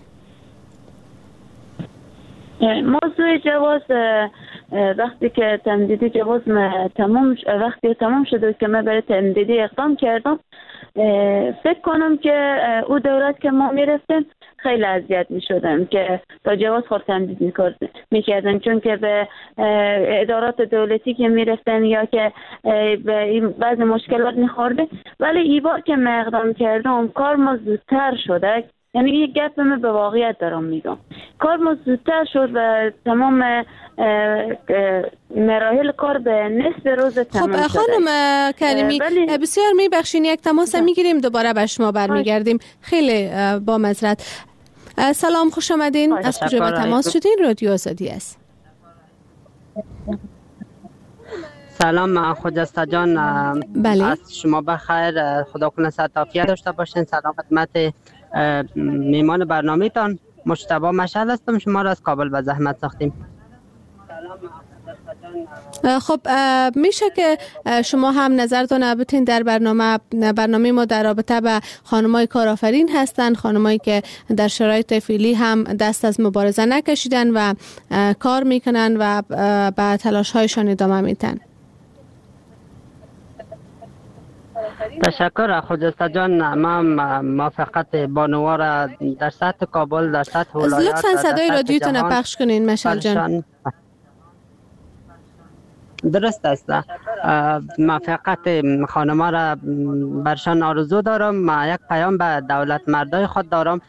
Speaker 4: موضوع جواز وقتی که تمدیدی جواز تمام وقتی تمام شده که من برای تمدیدی اقدام کردم، فکر کنم که او دولت که ما میرفتیم خیلی اذیت میشدم که تا جواز خود تمدید میکردن، چون که به ادارات دولتی که میرفتن یا که به بعض مشکلات میخورده. ولی ای بار که من اقدام کردم کار ما زودتر شده، یعنی یک گپ من به واقعیت دارم میگم، کار ما زودتر شد و تمام مراحل کار به نصف روز تمام شد.
Speaker 3: خب خانم کریمی ولی... بسیار میبخشین، یک تماس میگیریم دوباره به شما برمیگردیم. خیلی با معذرت. سلام، خوش آمدین. از کجا به تماس شدین؟ رادیو آزادی است.
Speaker 5: سلام خجسته جان.
Speaker 3: بله.
Speaker 5: از شما بخیر، خدا کنه صحت عافیت داشته باشین. سلام خدمت میمان برنامه تان، مجتبی مشعل هستم، شما را از کابل به زحمت ساختیم.
Speaker 3: خب میشه که شما هم نظرتون بتین در برنامه برنامه ما در رابطه به خانمای کارآفرین هستن، خانمایی که در شرایط فعلی هم دست از مبارزه نکشیدن و کار میکنن و به تلاش هایشان ادامه میدن.
Speaker 5: تشکر خجسته جان. ما ما فقط بانوار در سطح کابل، در سطح ولایات،
Speaker 3: لطفاً صدای رادیوتون پخش کنین مشعل جان.
Speaker 5: درست است. ما فقط خانما را برشان آرزو دارم. ما یک پیام به دولت مردای خود دارم.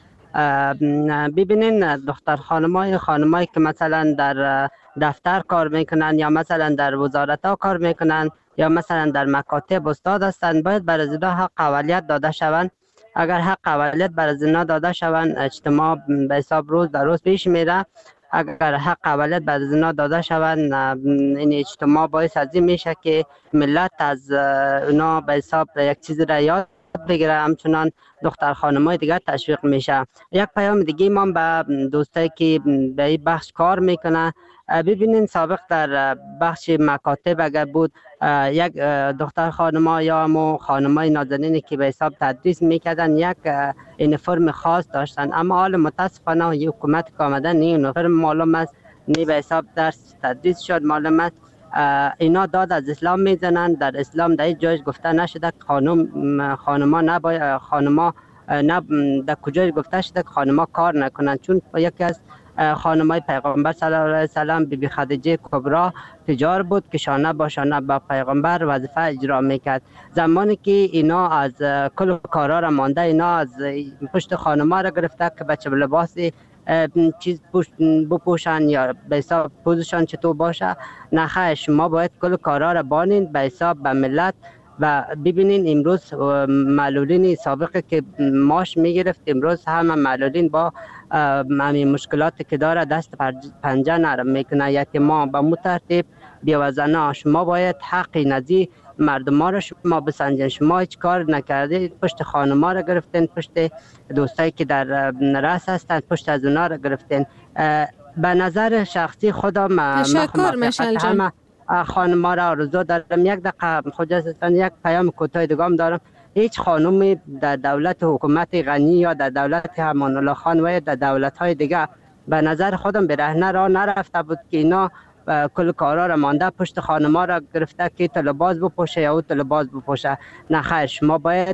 Speaker 5: ببینین دختر خانمای خانمایی که مثلا در دفتر کار میکنن یا مثلا در وزارت ها کار میکنن یا مثلا در مکاتب استاد هستند، باید بر از اینا حق اولویت داده شوند. اگر حق اولویت بر از اینا داده شوند، اجتماع به حساب روز در روز پیش میره. اگر حق اولویت بر از اینا داده شوند، این اجتماع باعث از این میشه که ملت از اونا به حساب یک چیز را یاد بگیره، همچنان دختر خانمای دیگر تشویق میشه. یک پیام دیگه ما به دوستایی که به این بخش کار میکنه، ببینین سابق در بخش مکاتب اگر بود یک دختر خانما یا مو خانمای نازنینی که به حساب تدریس میکردن یک اینفرم خاص داشتن، اما حال متاسفانه یک حکومت که آمدن این اینفرم معلوم است نی به حساب درس تدریس شد معلوم است. اینا داد از اسلام میزنن. در اسلام در این جایش گفته نشده که خانم خانما نباید خانما نه در کجای گفته شده که خانما کار نکنن، چون یکی از خانمای پیغمبر صلی الله علیه و سلم بی بی خدیجه کبرا تجار بود که شانه با شانه با پیغمبر وظیفه اجرا میکرد. زمانی که اینا از کل کارا را مانده، اینا از پشت خانما را گرفته که بچه لباس چیز بپوشن یا به حساب پوزشان چطور باشه. نخیر، شما باید کل کارا را بانین به حساب به ملت. و ببینین امروز معلولین سابقه که ماش میگرفت، امروز همه معلولین با همین مشکلاتی که داره دست پنجه نرم میکنه. یکی ما به مو ترتیب بیوزنا شما باید حق نزی مردم ها را شما بسنجین. شما هیچ کار نکردید، پشت خانم ها را گرفتین، پشت دوستایی که در رأس هستند پشت از اونا را گرفتین. به نظر شخصی خودم
Speaker 3: تشکر مشعل جان.
Speaker 5: خانم را آرزو دارم. یک دقیقه خجستان یک پیام کوتاه دیگه دارم. هیچ خانم در دولت حکومت غنی یا در دولت امان الله خان و در دولت های دیگه به نظر خودم برهنه را نرفته بود که اینا کل کارا را مانده پشت خانما را گرفته که تو لباس بپوشه یا او تو لباس بپوشه. نه خیر، شما باید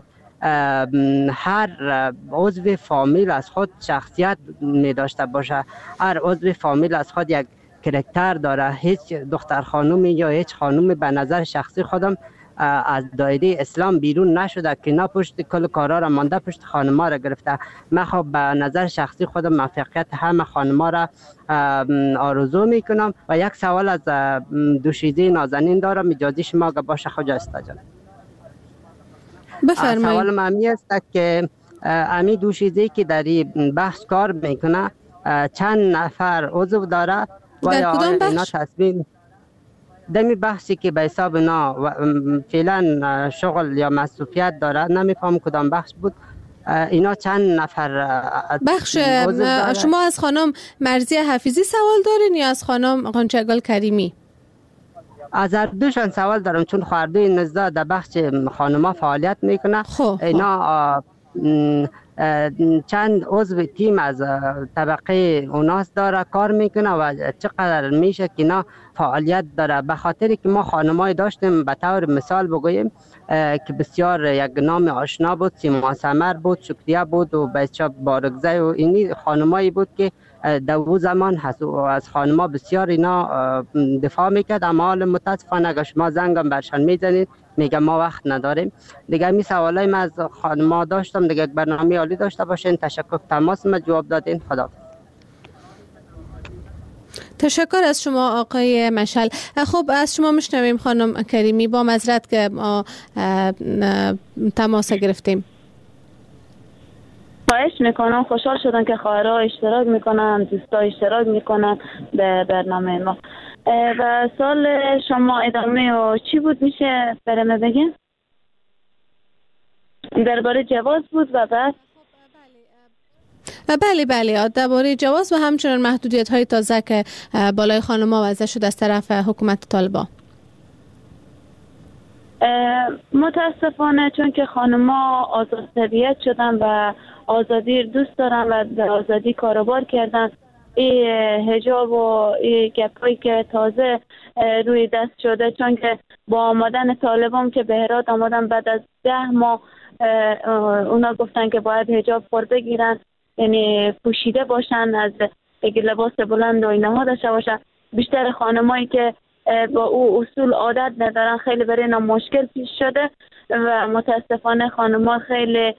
Speaker 5: هر عضو فامیل از خود شخصیت می داشته باشه. هر عضو فامیل از خود یک کرکتر داره. هیچ دختر خانومی یا هیچ خانومی به نظر شخصی خودم از دایره اسلام بیرون نشده که نه پشت کل کارا را مانده پشت خانما را گرفته. من خب به نظر شخصی خودم موفقیت همه خانما را آرزو میکنم. و یک سوال از دوشیزه نازنین دارم، اجازه شما اگه باشه خجسته جان.
Speaker 3: بفرمایید.
Speaker 5: سوال ممی است که امی دوشیزه که در این بخش کار میکنه چند نفر عضو داره و یا اینا تصمیم دمی بخشی که به حساب اینا فعلا شغل یا مسئولیت داره، نمیفهم کدام بخش بود، اینا چند نفر
Speaker 3: بخش. شما از خانم مرضیه حفیظی سوال دارین یا از خانم غنچه‌گل کریمی؟
Speaker 5: از هر دوشان سوال دارم، چون خواردوی نزدا در بخش خانما فعالیت میکنه.
Speaker 3: خب
Speaker 5: اینا چند عضو تیم از طبقه اوناس داره کار میکنه و چقدر میشه که اینا فعالیت داره. به خاطری که ما خانمای داشتیم، به طور مثال بگوییم که بسیار یک نام آشنا بود، سیما سمر بود، شکریه بود و بچه بارگزه و اینی خانمایی بود که در او زمان هست و از خانما بسیار اینا دفاع میکرد. اما حال متاسفانه اگر شما زنگم برشان میزنید میگم ما وقت نداریم دیگه. می سوالای من از خانما داشتم دیگه، برنامه عالی داشته باشین. تشکر، تماس ما جواب دادین. خدا.
Speaker 3: تشکر از شما آقای مشعل. خب از شما میشنویم خانم کریمی، با معذرت که ما تماس گرفتیم.
Speaker 4: خواهش میکنم، خوشحال شدم که خواهرها اشتراک میکنن، دوستا اشتراک میکنن به برنامه ما. و سال شما ادامه و چی بود میشه برام بگین؟ درباره جواز بود و بعد
Speaker 3: بله بله درباره جواز و همچنین محدودیت های تازه که بالای خانم‌ها وضع شد از طرف حکومت طالبان.
Speaker 4: متاسفانه چون که خانم‌ها آزاد طبیعت شدن و آزادی دوست دارن و به آزادی کاروبار کردن، این حجاب و این گپایی که تازه روی دست شده، چون که با آمدن طالبان که به هرات آمدن بعد از ده ماه اونا گفتن که باید حجاب پر بگیرن، یعنی پوشیده باشن، از لباس بلند و اینها داشته باشن. بیشتر خانمایی که با او اصول عادت ندارن خیلی برای اینا مشکل پیش شده و متاسفانه خانم‌ها خیلی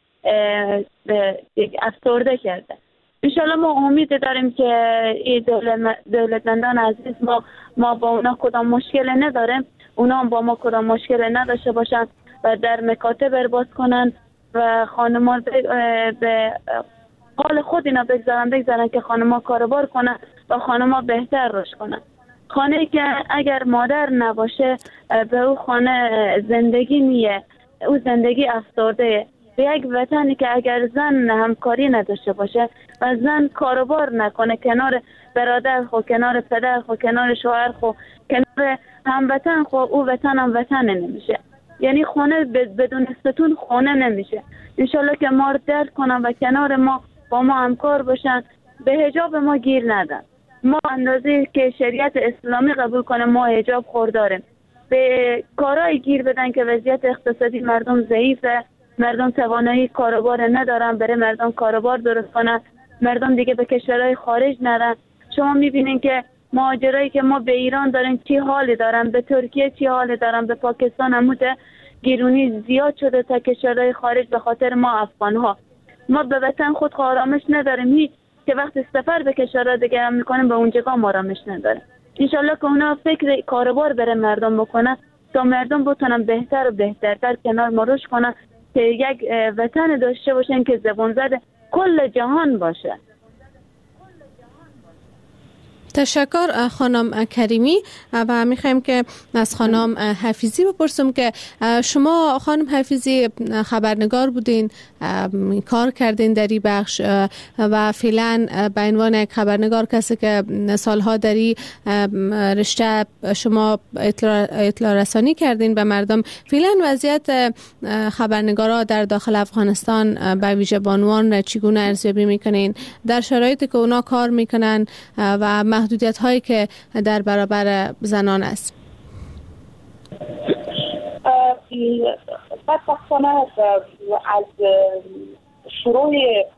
Speaker 4: افسرده کرده. انشالله ما امید داریم که این دولتمندان عزیز ما ما با اونا کدام مشکل نداریم، اونا هم با ما کدام مشکل نداشته باشن و در مکاتب باز کنن و خانم‌ها به حال خود اینا بگذارن بگذارن که خانم‌ها کاروبار کنن و خانم‌ها بهتر رشد کنن. خانه که اگر مادر نباشه به او خانه زندگی نیه، او زندگی افسرده. به یک وطنی که اگر زن همکاری نداشته باشه و زن کاروبار نکنه، کنار برادر خو، کنار پدر خو، کنار شوهر خو، کنار هموطن خو، او وطن هم وطن نمیشه. یعنی خانه بدون ستون خانه نمیشه. انشالله که ما رو درک کنن و کنار ما با ما همکار باشن، به حجاب ما گیر ندن. ما اندازه که شریعت اسلامی قبول کنه ما حجاب خورداریم. به کارهای گیر بدن که وضعیت اقتصادی مردم ضعیفه، مردم توانایی کاروبار ندارن، برای مردم کاروبار درست کنن، مردم دیگه به کشورهای خارج نرن. شما میبینین که مهاجرایی که ما به ایران دارن چی حالی دارن، به ترکیه چی حالی دارن، به پاکستان همون گیرونی زیاد شده تا کشورهای خارج به خاطر ما افغان‌ها. ما به وطن خود آرامش نداریم، هیچ که وقت سفر به کشورهای دیگه هم میکنیم به اونجا هم آرامش نداریم. انشالله که اونا فکر کاروبار برای مردم بکنن تا مردم بتونن بهتر و بهترتر کنار ما رشد کنن، که یک وطن داشته باشن که زبان زده کل جهان باشه.
Speaker 3: تشکر خانم کریمی. و میخوایم که از خانم حفیظی بپرسم که شما خانم حفیظی خبرنگار بودین، کار کردین در این بخش و فعلا به عنوان یک خبرنگار، کسی که سالها در این رشته شما اطلاع, اطلاع رسانی کردین به مردم، فعلا وضعیت خبرنگارا در داخل افغانستان به ویژه بانوان چگونه ارزیابی میکنین در شرایطی که اونا کار میکنن و محدودیت هایی که در برابر زنان است؟
Speaker 2: بدبختانه از شروع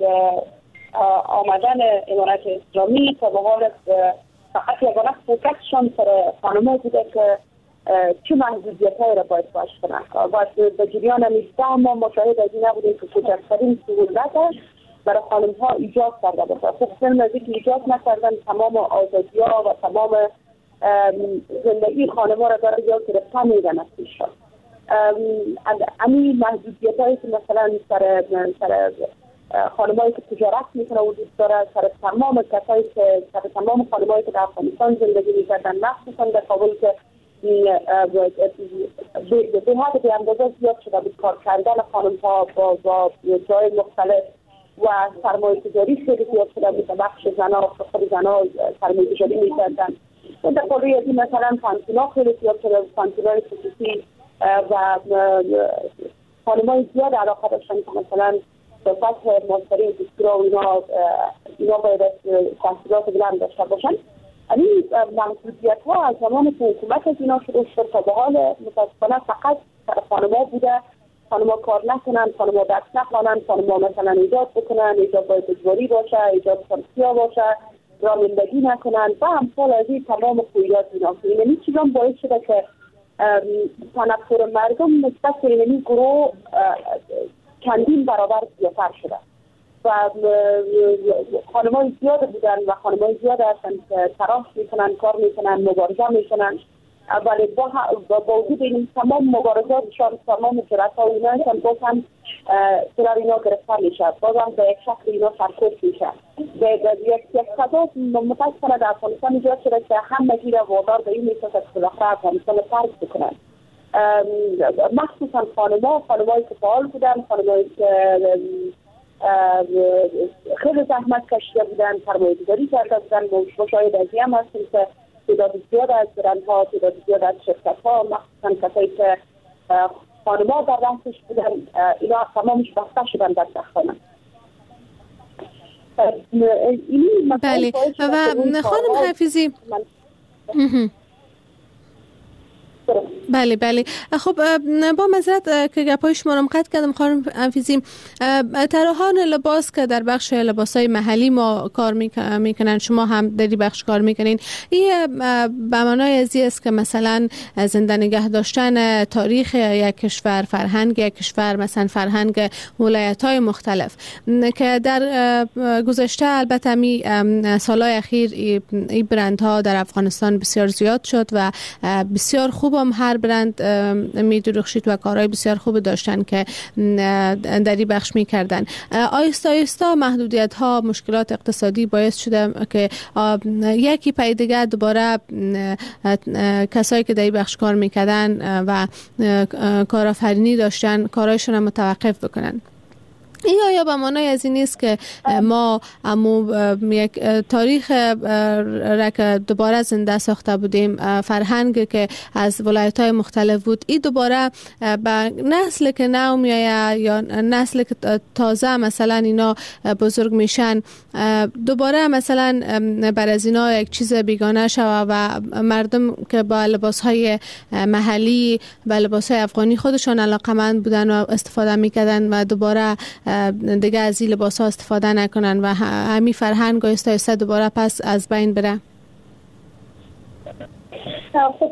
Speaker 2: آمدن امارت اسلامی تا به حال فقط یگانه فوکسشان سر خانم‌ها بوده که چه محدودیت هایی را باید باش کنند. باید به جریان نیسته ما مشاهد از این نبودیم که کوچکترین سهولت برای خانم ها ایجاد کرده باشه. خب فیلم از اینکه ایجاد نکردن تمام آزادی ها و تمام زندگی خانم ها را داره یا گرفتن میدن از پیشان. امی محدودیت هایی که مثلا سر سر خانمایی که تجارت میکنه وجود داره، سر تمام کسایی که سر تمام خانمایی که در افغانستان زندگی میکردن، مخصوصا در کابل که به حد به اندازه زیاد شده بود کار کردن خانم ها با, با جای مختلف و سرمایه گذاری خیلی زیاد شده بود. بخش زنها خود زنها سرمایه گذاری میکردن و در قاره ازی مثلا پانتونا خیلی زیاد شده بود، پانتونای خصوصی و خانمای زیاد علاقه داشتن که مثلا به سطح ماستری و دکترا و اینا اینا باید تحصیلات بلند داشته باشن. این محدودیت ها از زمان که حکومت از اینا شروع شد تا به حال متاسفانه فقط سر خانم‌ها بوده. خانم‌ها کار نکنن، خانم‌ها درس نخوانن، خانم‌ها مثلا ایجاد بکنن، ایجاد باید اجباری باشه، ایجاد خمسیا باشه، رانندگی نکنن و همسال از این تمام خویات اینا. یعنی چیزا باعث شده که تنفر مردم نسبت به این گروه چندین برابر زیادتر شده و خانم‌های زیاد بودن و خانم‌های زیاد هستن که تلاش میکنن، کار میکنن، مبارزه میکنن، ولی با با وجود این تمام مبارزاتشان، تمام جرأت‌ها و اینا هم باز هم سر اینا گرفتار میشه، باز هم به یک شکل اینا سرکوب میشه. به یک یک تعداد متاسفانه در افغانستان ایجاد شده که همگی را وادار به این میشه که بالاخره افغانستان رو ترک بکنن. مخصوصا خانم‌ها، خانم‌هایی که فعال بودن، خانم‌هایی که خیلی زحمت کشیده بودن، سرمایه‌گذاری کرده بودن. مشاهد از این هم هستیم که تعداد زیاد از برندها، تعداد زیاد از شرکت‌ها، مخصوصا کسایی که خانم‌ها در رأسش بودن، اینا تمامش بسته شدن در سختانه.
Speaker 3: بله و خانم حفیظی بله بله خب با معذرت که گپای شما رو قطع کردم خانم حفیظی، طراحان لباس که در بخش لباسای محلی ما کار میکنن، شما هم در این بخش کار میکنین، این به معنای ازی است که مثلا زنده نگه داشتن تاریخ یک کشور، فرهنگ یک کشور، مثلا فرهنگ ولایت‌های مختلف که در گذشته البته می سالهای اخیر این برندها در افغانستان بسیار زیاد شد و بسیار خوب هم هر برند می درخشید و کارهای بسیار خوب داشتن که در این بخش می کردن. آیستا آیستا محدودیت ها، مشکلات اقتصادی باعث شده که یکی پای دیگه دوباره کسایی که در این بخش کار می کردن و کارآفرینی داشتن کارهایشون رو متوقف بکنن. این آیا به معنای از این نیست که ما امو یک تاریخ را که دوباره زنده ساخته بودیم، فرهنگ که از ولایت‌های مختلف بود، این دوباره به نسل که نو میایه یا نسل که تازه مثلا اینا بزرگ میشن دوباره مثلا بر از اینا یک چیز بیگانه شوه و مردم که با لباس‌های محلی و لباس‌های افغانی خودشان علاقه‌مند بودن و استفاده میکردن و دوباره دیگه از این لباس ها استفاده نکنن و همین فرهنگ آیسته آیسته دوباره پس از بین بره.
Speaker 2: خب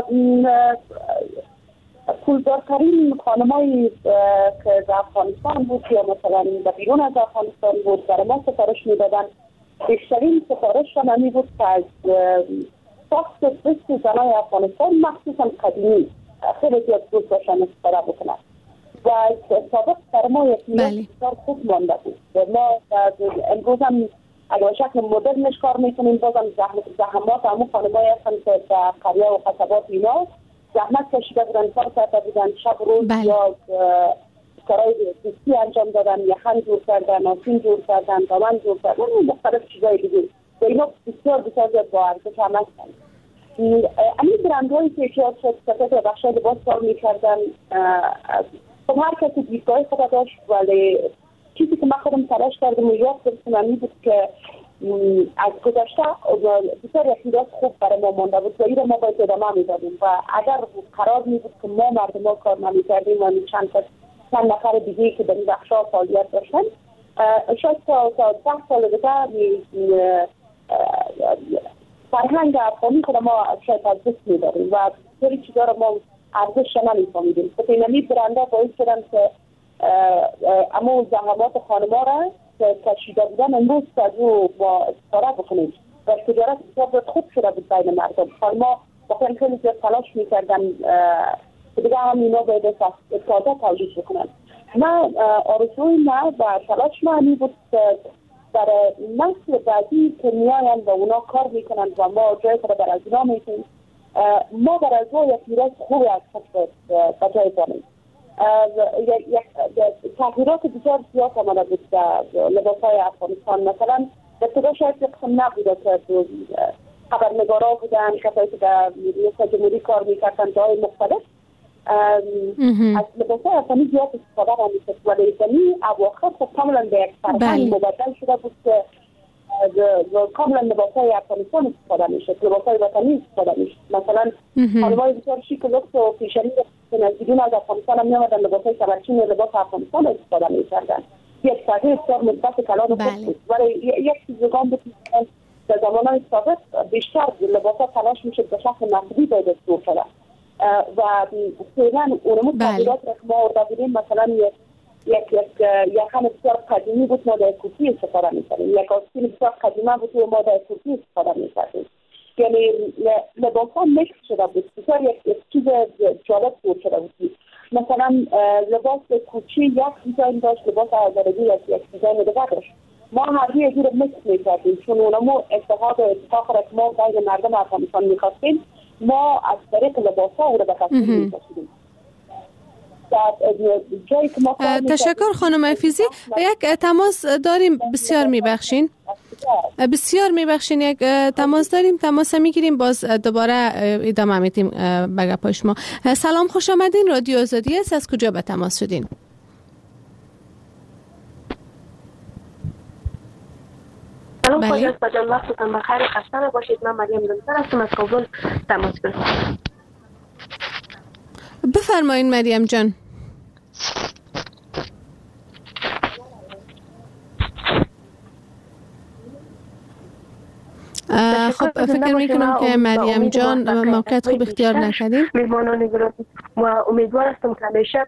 Speaker 2: پولدارترین خانمایی که در افغانستان بود یا مثلا در بیرون از افغانستان بود برای ما سفارش میدادن. بیشترین سفارش هم همی بود که از ساخت دست زنای افغانستان مخصوصا قدیمی خیلی زیاد دوست داشتن استفاده بکنن و سابق در ما یک میاد بسیار خوب مانده بود. ما امروز هم اگر شکل مدرنش کار میکنیم بازم زحمات همون خانمایی هستن که در قریه و قصبات اینا زحمت کشیده بودن، کار کرده بودن، شب روز یا کارهای دوستی انجام دادن، یخن جور کردن، آسین جور کردن، دامن جور کردن و مختلف چیزهای دیگه و اینا بسیار بسیار زیاد با ارزش هم هستن. این برندهایی که ایجاد شد که بخش لباس کار میکردن، خب هر کسی دیدگاه خود داشت، ولی چیزی که من خودم تلاش کردم و یاد گرفتم این بود که از گذشته بسیار یکیدات خوب برای ما مانده بود و این را ما باید ادامه میدادیم و اگر قرار می بود که ما مردم ها کار نمی کردیم و چند چند نفر دیگه که در این بخش ها فعالیت داشتن شاید تا ده سال دیگه فرهنگ افغانی خود ما شاید از دست می داریم و بسیاری چیزا را ما ارزش نمی فهمیدیم. خب این برنده باید شدن که اما زحمات خانم‌ها را که کشیده بودن امروز از او با استفاده بکنیم و تجارت بسیار خوب شده بود بین مردم. خانم‌ها واقعا خیلی زیاد تلاش می‌کردن که دیگه هم اینا باید تازه تولید بکنن. من آرزوی من و تلاش من بود در نسل بعدی که میاین و اونا کار میکنن و ما جای خود بر از اینا میکنیم، ما بر از او یک میراث خوبی از خود به جای داریم. تغییرات بسیار زیاد آمده بود در لباسهای افغانستان. مثلا به ابتدا شاید یک قسم نبوده که خبرنگارا بودن، کسایی که در ریاست جمهوری کار میکردن جای مختلف از لباسهای افغانی زیاد استفاده نمیشد، ولی زمین اواخر خب کاملا به یک فرهنگ مبدل شده بود که کاملا لباسهای افغانستان استفاده میشد، لباسهای وطنی استفاده میشد. مثلا خانم‌های بسیار شیک و لوکس و پیشنی که از بیرون از افغانستان هم میامدن لباسهای کمرچین و لباس افغانستان استفاده میکردن. یک تغییر بسیار مثبت کلان خود بود، ولی یک چیزگان بود در زمانهای سابق بیشتر لباسها تلاش میشد به شکل نقدی باید دستور شده و فعلا اونمو تغییرات را که ما آورده بودیم، مثلا یک یک یخن بسیار قدیمی بود ما در کورتی استفاده میکردیم، یک آستین بسیار قدیمی بود و ما در کورتی استفاده میکردیم. یعنی لباس ها مکس شده بود، بسیار یک چیز جالب بود شده بود. مثلا لباس کوچی یک دیزاین داشت، لباس آزادگی یک دیزاین دیگه داشت. ما هر یه جور مکس میکردیم چون اونمو اتحاد و اتفاق را که ما بین مردم افغانستان میخواستیم، ما از طریق لباس ها او را به تصویر میکشیدیم.
Speaker 3: تشکر خانم حفیظی. یک تماس داریم، بسیار میبخشین بسیار میبخشین یک تماس داریم، تماس میگیریم، باز دوباره ادامه میدیم به گپای شما. سلام، خوش آمدین، رادیو آزادی است. از کجا به تماس شدین؟
Speaker 6: سلام، خوش است جان، وقتتون بخیر، خسته نباشید. من مریم دلسر هستم، از کابل تماس گرفتم.
Speaker 3: بفرمایید مریم جان. خب فکر میکنم که مریم جان موقعیت خوب اختیار نکردیم.
Speaker 6: مهمانان گرامی و امیدوار هستم که همیشه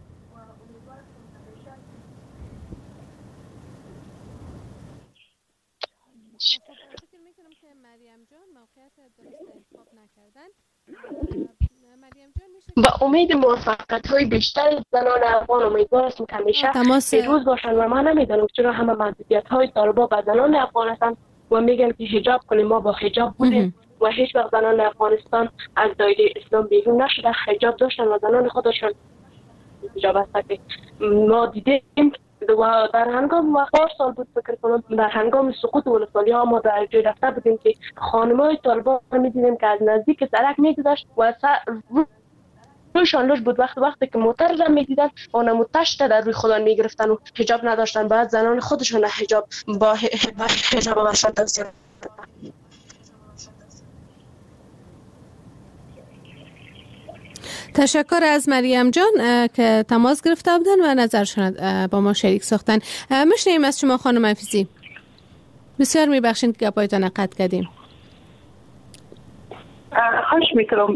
Speaker 6: با امید موفقیت های بیشتر زنان افغان امیدوار هستم که همیشه پیروز باشن و من نمیدانم چرا همه محدودیت های طالبا به زنان افغان هستن و میگن که حجاب کنیم. ما با حجاب بودیم و هیچ وقت زنان افغانستان از دایره اسلام بیرون نشده، حجاب داشتن و زنان خودشان حجاب هستن که ما دیدیم. و در هنگام و سال بود فکر کنم در هنگام سقوط ولسوالی ها ما در جای رفته بودیم که خانم‌های طالبان می‌دیدیم که از نزدیک سرک می‌گذشت و رویشان لوش بود. وقت وقتی که موتر را می‌دیدن اونمو تشت در روی خودان می‌گرفتن و حجاب نداشتن، بعد زنان خودشون حجاب با حجاب باشن توصیه.
Speaker 3: تشکر از مریم جان که تماس گرفته بودن و نظرشون با ما شریک ساختن. میشنیم از شما خانم حفیظی. بسیار میبخشید که گپایتان قطع کردیم.
Speaker 2: خوش میکنم.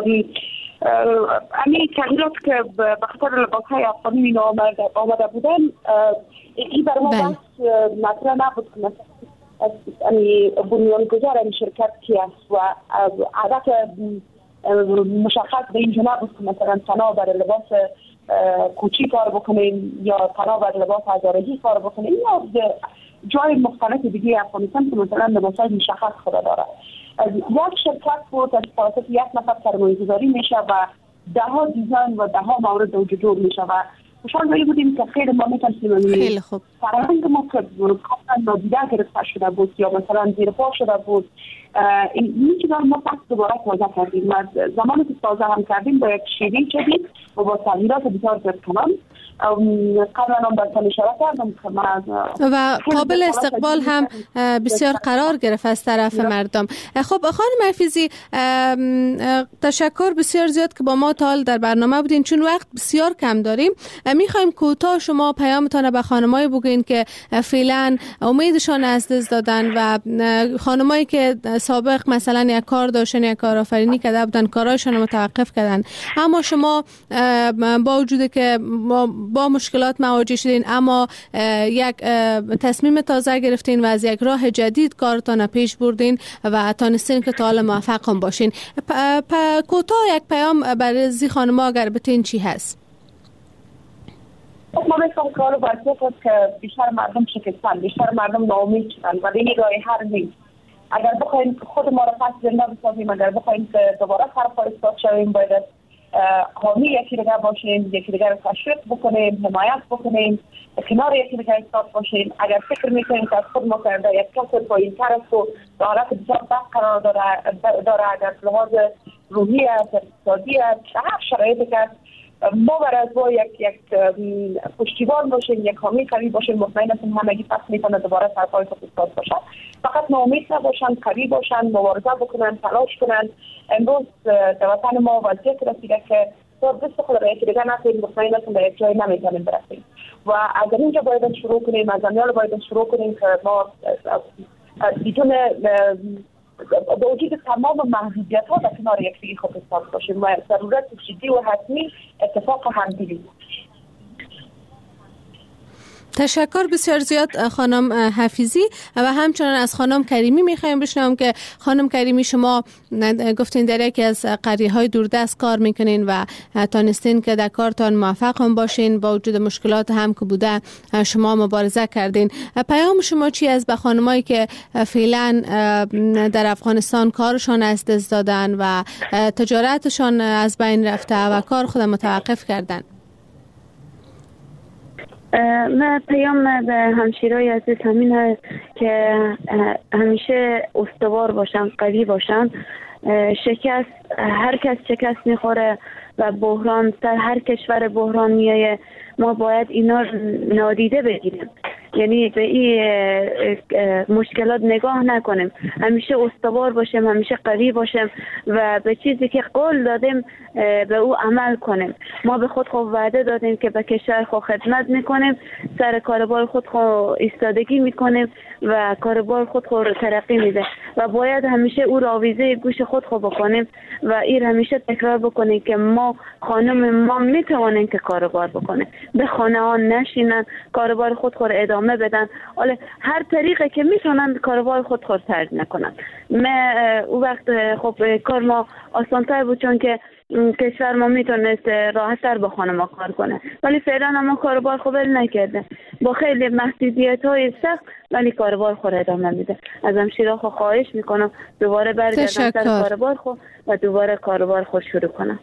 Speaker 2: امی تغییرات که به خاطر لباسهای افغانی می آمده بودن، این برای ما بحث مطرح نبود که مثلا امی بنیانگذار این شرکت کی است و هدف مشخص به اینجا نبود که مثلا تنها برای لباس کوچی کار بکنیم یا تنها برای لباس هزارگی کار بکنیم یا جای مختلف دیگه افغانستان که مثلا لباسای مشخص خود داره. یک شرکت بود از توسط یک نفر سرمایه‌گذاری میشه و ده ها دیزاین و ده ها مورد وجود میشه و خوشحال بایی بودیم که خیلی ما میتونستیم
Speaker 3: خیلی خوب
Speaker 2: فرهنگ ما که نادیده گرفته شده بود یا مثلا زیر پا شده بود، این چیزا ما پس دوباره تازه کردیم. زمانی که تازه هم کردیم با یک شیوه جدید و با تغییرات بسیار زیاد قبلا هم برسان اشاره کردم
Speaker 3: و قابل استقبال هم بسیار قرار گرفت از طرف مردم. خب خانم حفیظی، تشکر بسیار زیاد که با ما تا حال در برنامه بودین. چون وقت بسیار کم داریم، میخوایم کوتاه شما پیامتان به خانمایی بگین که فعلا امیدشان از دست دادن و خانمایی که سابق مثلا یک کار داشتن، یک کارآفرینی کرده بودن، کارایشان متوقف کردن، اما شما با وجود که ما با مشکلات مواجه شدین اما یک تصمیم تازه گرفتین و از یک راه جدید کارتان پیش بردین و تانستین که تا حالا موفق هم باشین. کوتاه یک پیام برای زی خانم اگر بتین چی هست؟
Speaker 2: ما میخوام کارو باید بکنم که بیشتر مردم شکستن، بیشتر مردم ناامید شدن و دیگه راه حل نیست. اگر بخوایم خود ما را پس زنده بسازیم، اگر بخوایم که دوباره سرپا ایستاد شویم، باید حامی یکی دیگر باشیم، یکی دیگر تشویق بکنیم، حمایت بکنیم، کنار یکی دیگر ایستاد باشیم. اگر فکر میکنیم که از خود ما کرده یک کس پایین‌تر است و در حالت بسیار بد قرار داره، اگر لحاظ روحی است، اقتصادی است، هر شرایطی که ما برای از با یک یک پشتیبان باشیم، یک حامی قوی باشیم، مطمئن هستیم همگی پس میتونه دوباره سرپای خود ایستاد باشن. فقط ناامید نباشن، قوی باشن، مبارزه بکنن، تلاش کنن. امروز در وطن ما وضعیت رسیده که تا دست خود را یکی دیگر نکنیم، مطمئن هستیم به یک جای نمیتونیم برسیم و از اینجا باید شروع کنیم، از امیال باید شروع کنیم که ما بدون با وجود تمام محدودیت ها در کنار یکی خود ایستاد باشیم و ضرورت جدی و حتمی اتفاق همدلی.
Speaker 3: تشکر بسیار زیاد خانم حفیظی و همچنان از خانم کریمی میخوایم بشنوم که خانم کریمی شما گفتین در یکی از قریه های دوردست کار میکنین و تانستین که در کارتان موفق هم باشین، با وجود مشکلات هم که بوده شما مبارزه کردین. پیام شما چی است به خانمایی که فعلا در افغانستان کارشان از دست دادن و تجارتشان از بین رفته و کار خود متوقف کردن؟
Speaker 4: من پیام به همشیرای عزیز همین که همیشه استوار باشن، قوی باشن. شکست، هر کس شکست میخوره و بحران سر هر کشور بحران میایه، ما باید اینا نادیده بگیریم، یعنی به این مشکلات نگاه نکنیم، همیشه استوار باشیم، همیشه قوی باشیم و به چیزی که قول دادیم به او عمل کنیم. ما به خود خود وعده دادیم که به کشور خود خدمت میکنیم، سر کاربار خود خود ایستادگی میکنیم و کاربار خود خود ترقی میده و باید همیشه او را آویزه گوش خود خود بکنیم و این همیشه تکرار بکنیم که ما خانم ما میتوانیم که کاربار بکنیم، به خانه ها نشینن، کاربار خود خود ادامه بدن، حالا هر طریقه که میتونن کاربار خود خود ترک نکنن. من او وقت خب کار ما آسان‌تر بود چون که کشور ما میتونست راحت‌تر با خانم کار کنه، ولی فعلا ما کاربار قبول نکرده با خیلی محدودیت‌های سخت، ولی کاربار خود ادامه میده. از همشیرا خو خواهش میکنم دوباره برگردن سر کاربار خود و دوباره کاربار خود شروع کنن.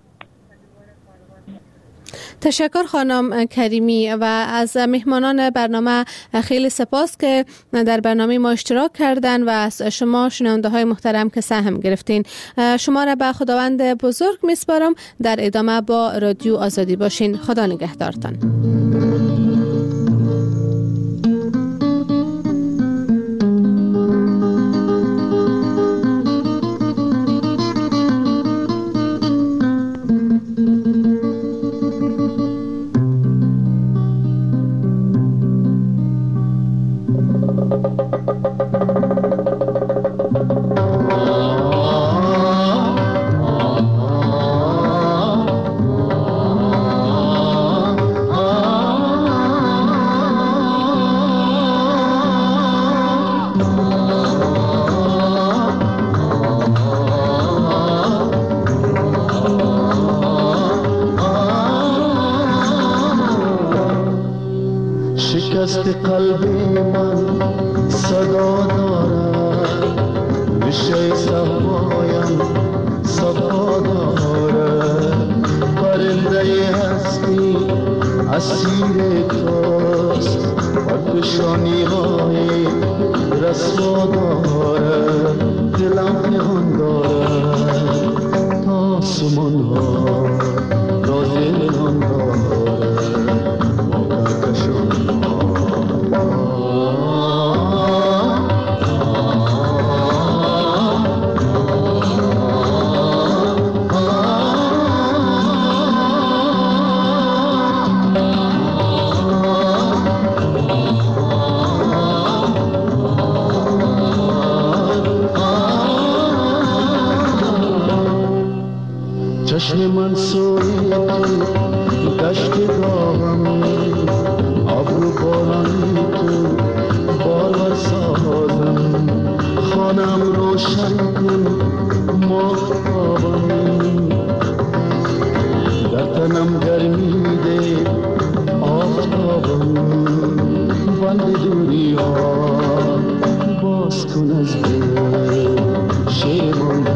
Speaker 3: تشکر خانم کریمی و از مهمانان برنامه خیلی سپاس که در برنامه ما اشتراک کردن و از شما شنونده های محترم که سهم گرفتین. شما را به خداوند بزرگ میسپارم. در ادامه با رادیو آزادی باشین. خدا نگهدارتان.
Speaker 7: شکست قلبی من صدا دارد، بشه صفایم صفا دارد، پرنده هستی اسیر توست و پیشانی های رسوا دارد، دلم نهان دارد تا سمان ها رازی نهان دارد چشم من سوی دشت داغم امید آفتابم بند دنیا باز کن از دل شیرمان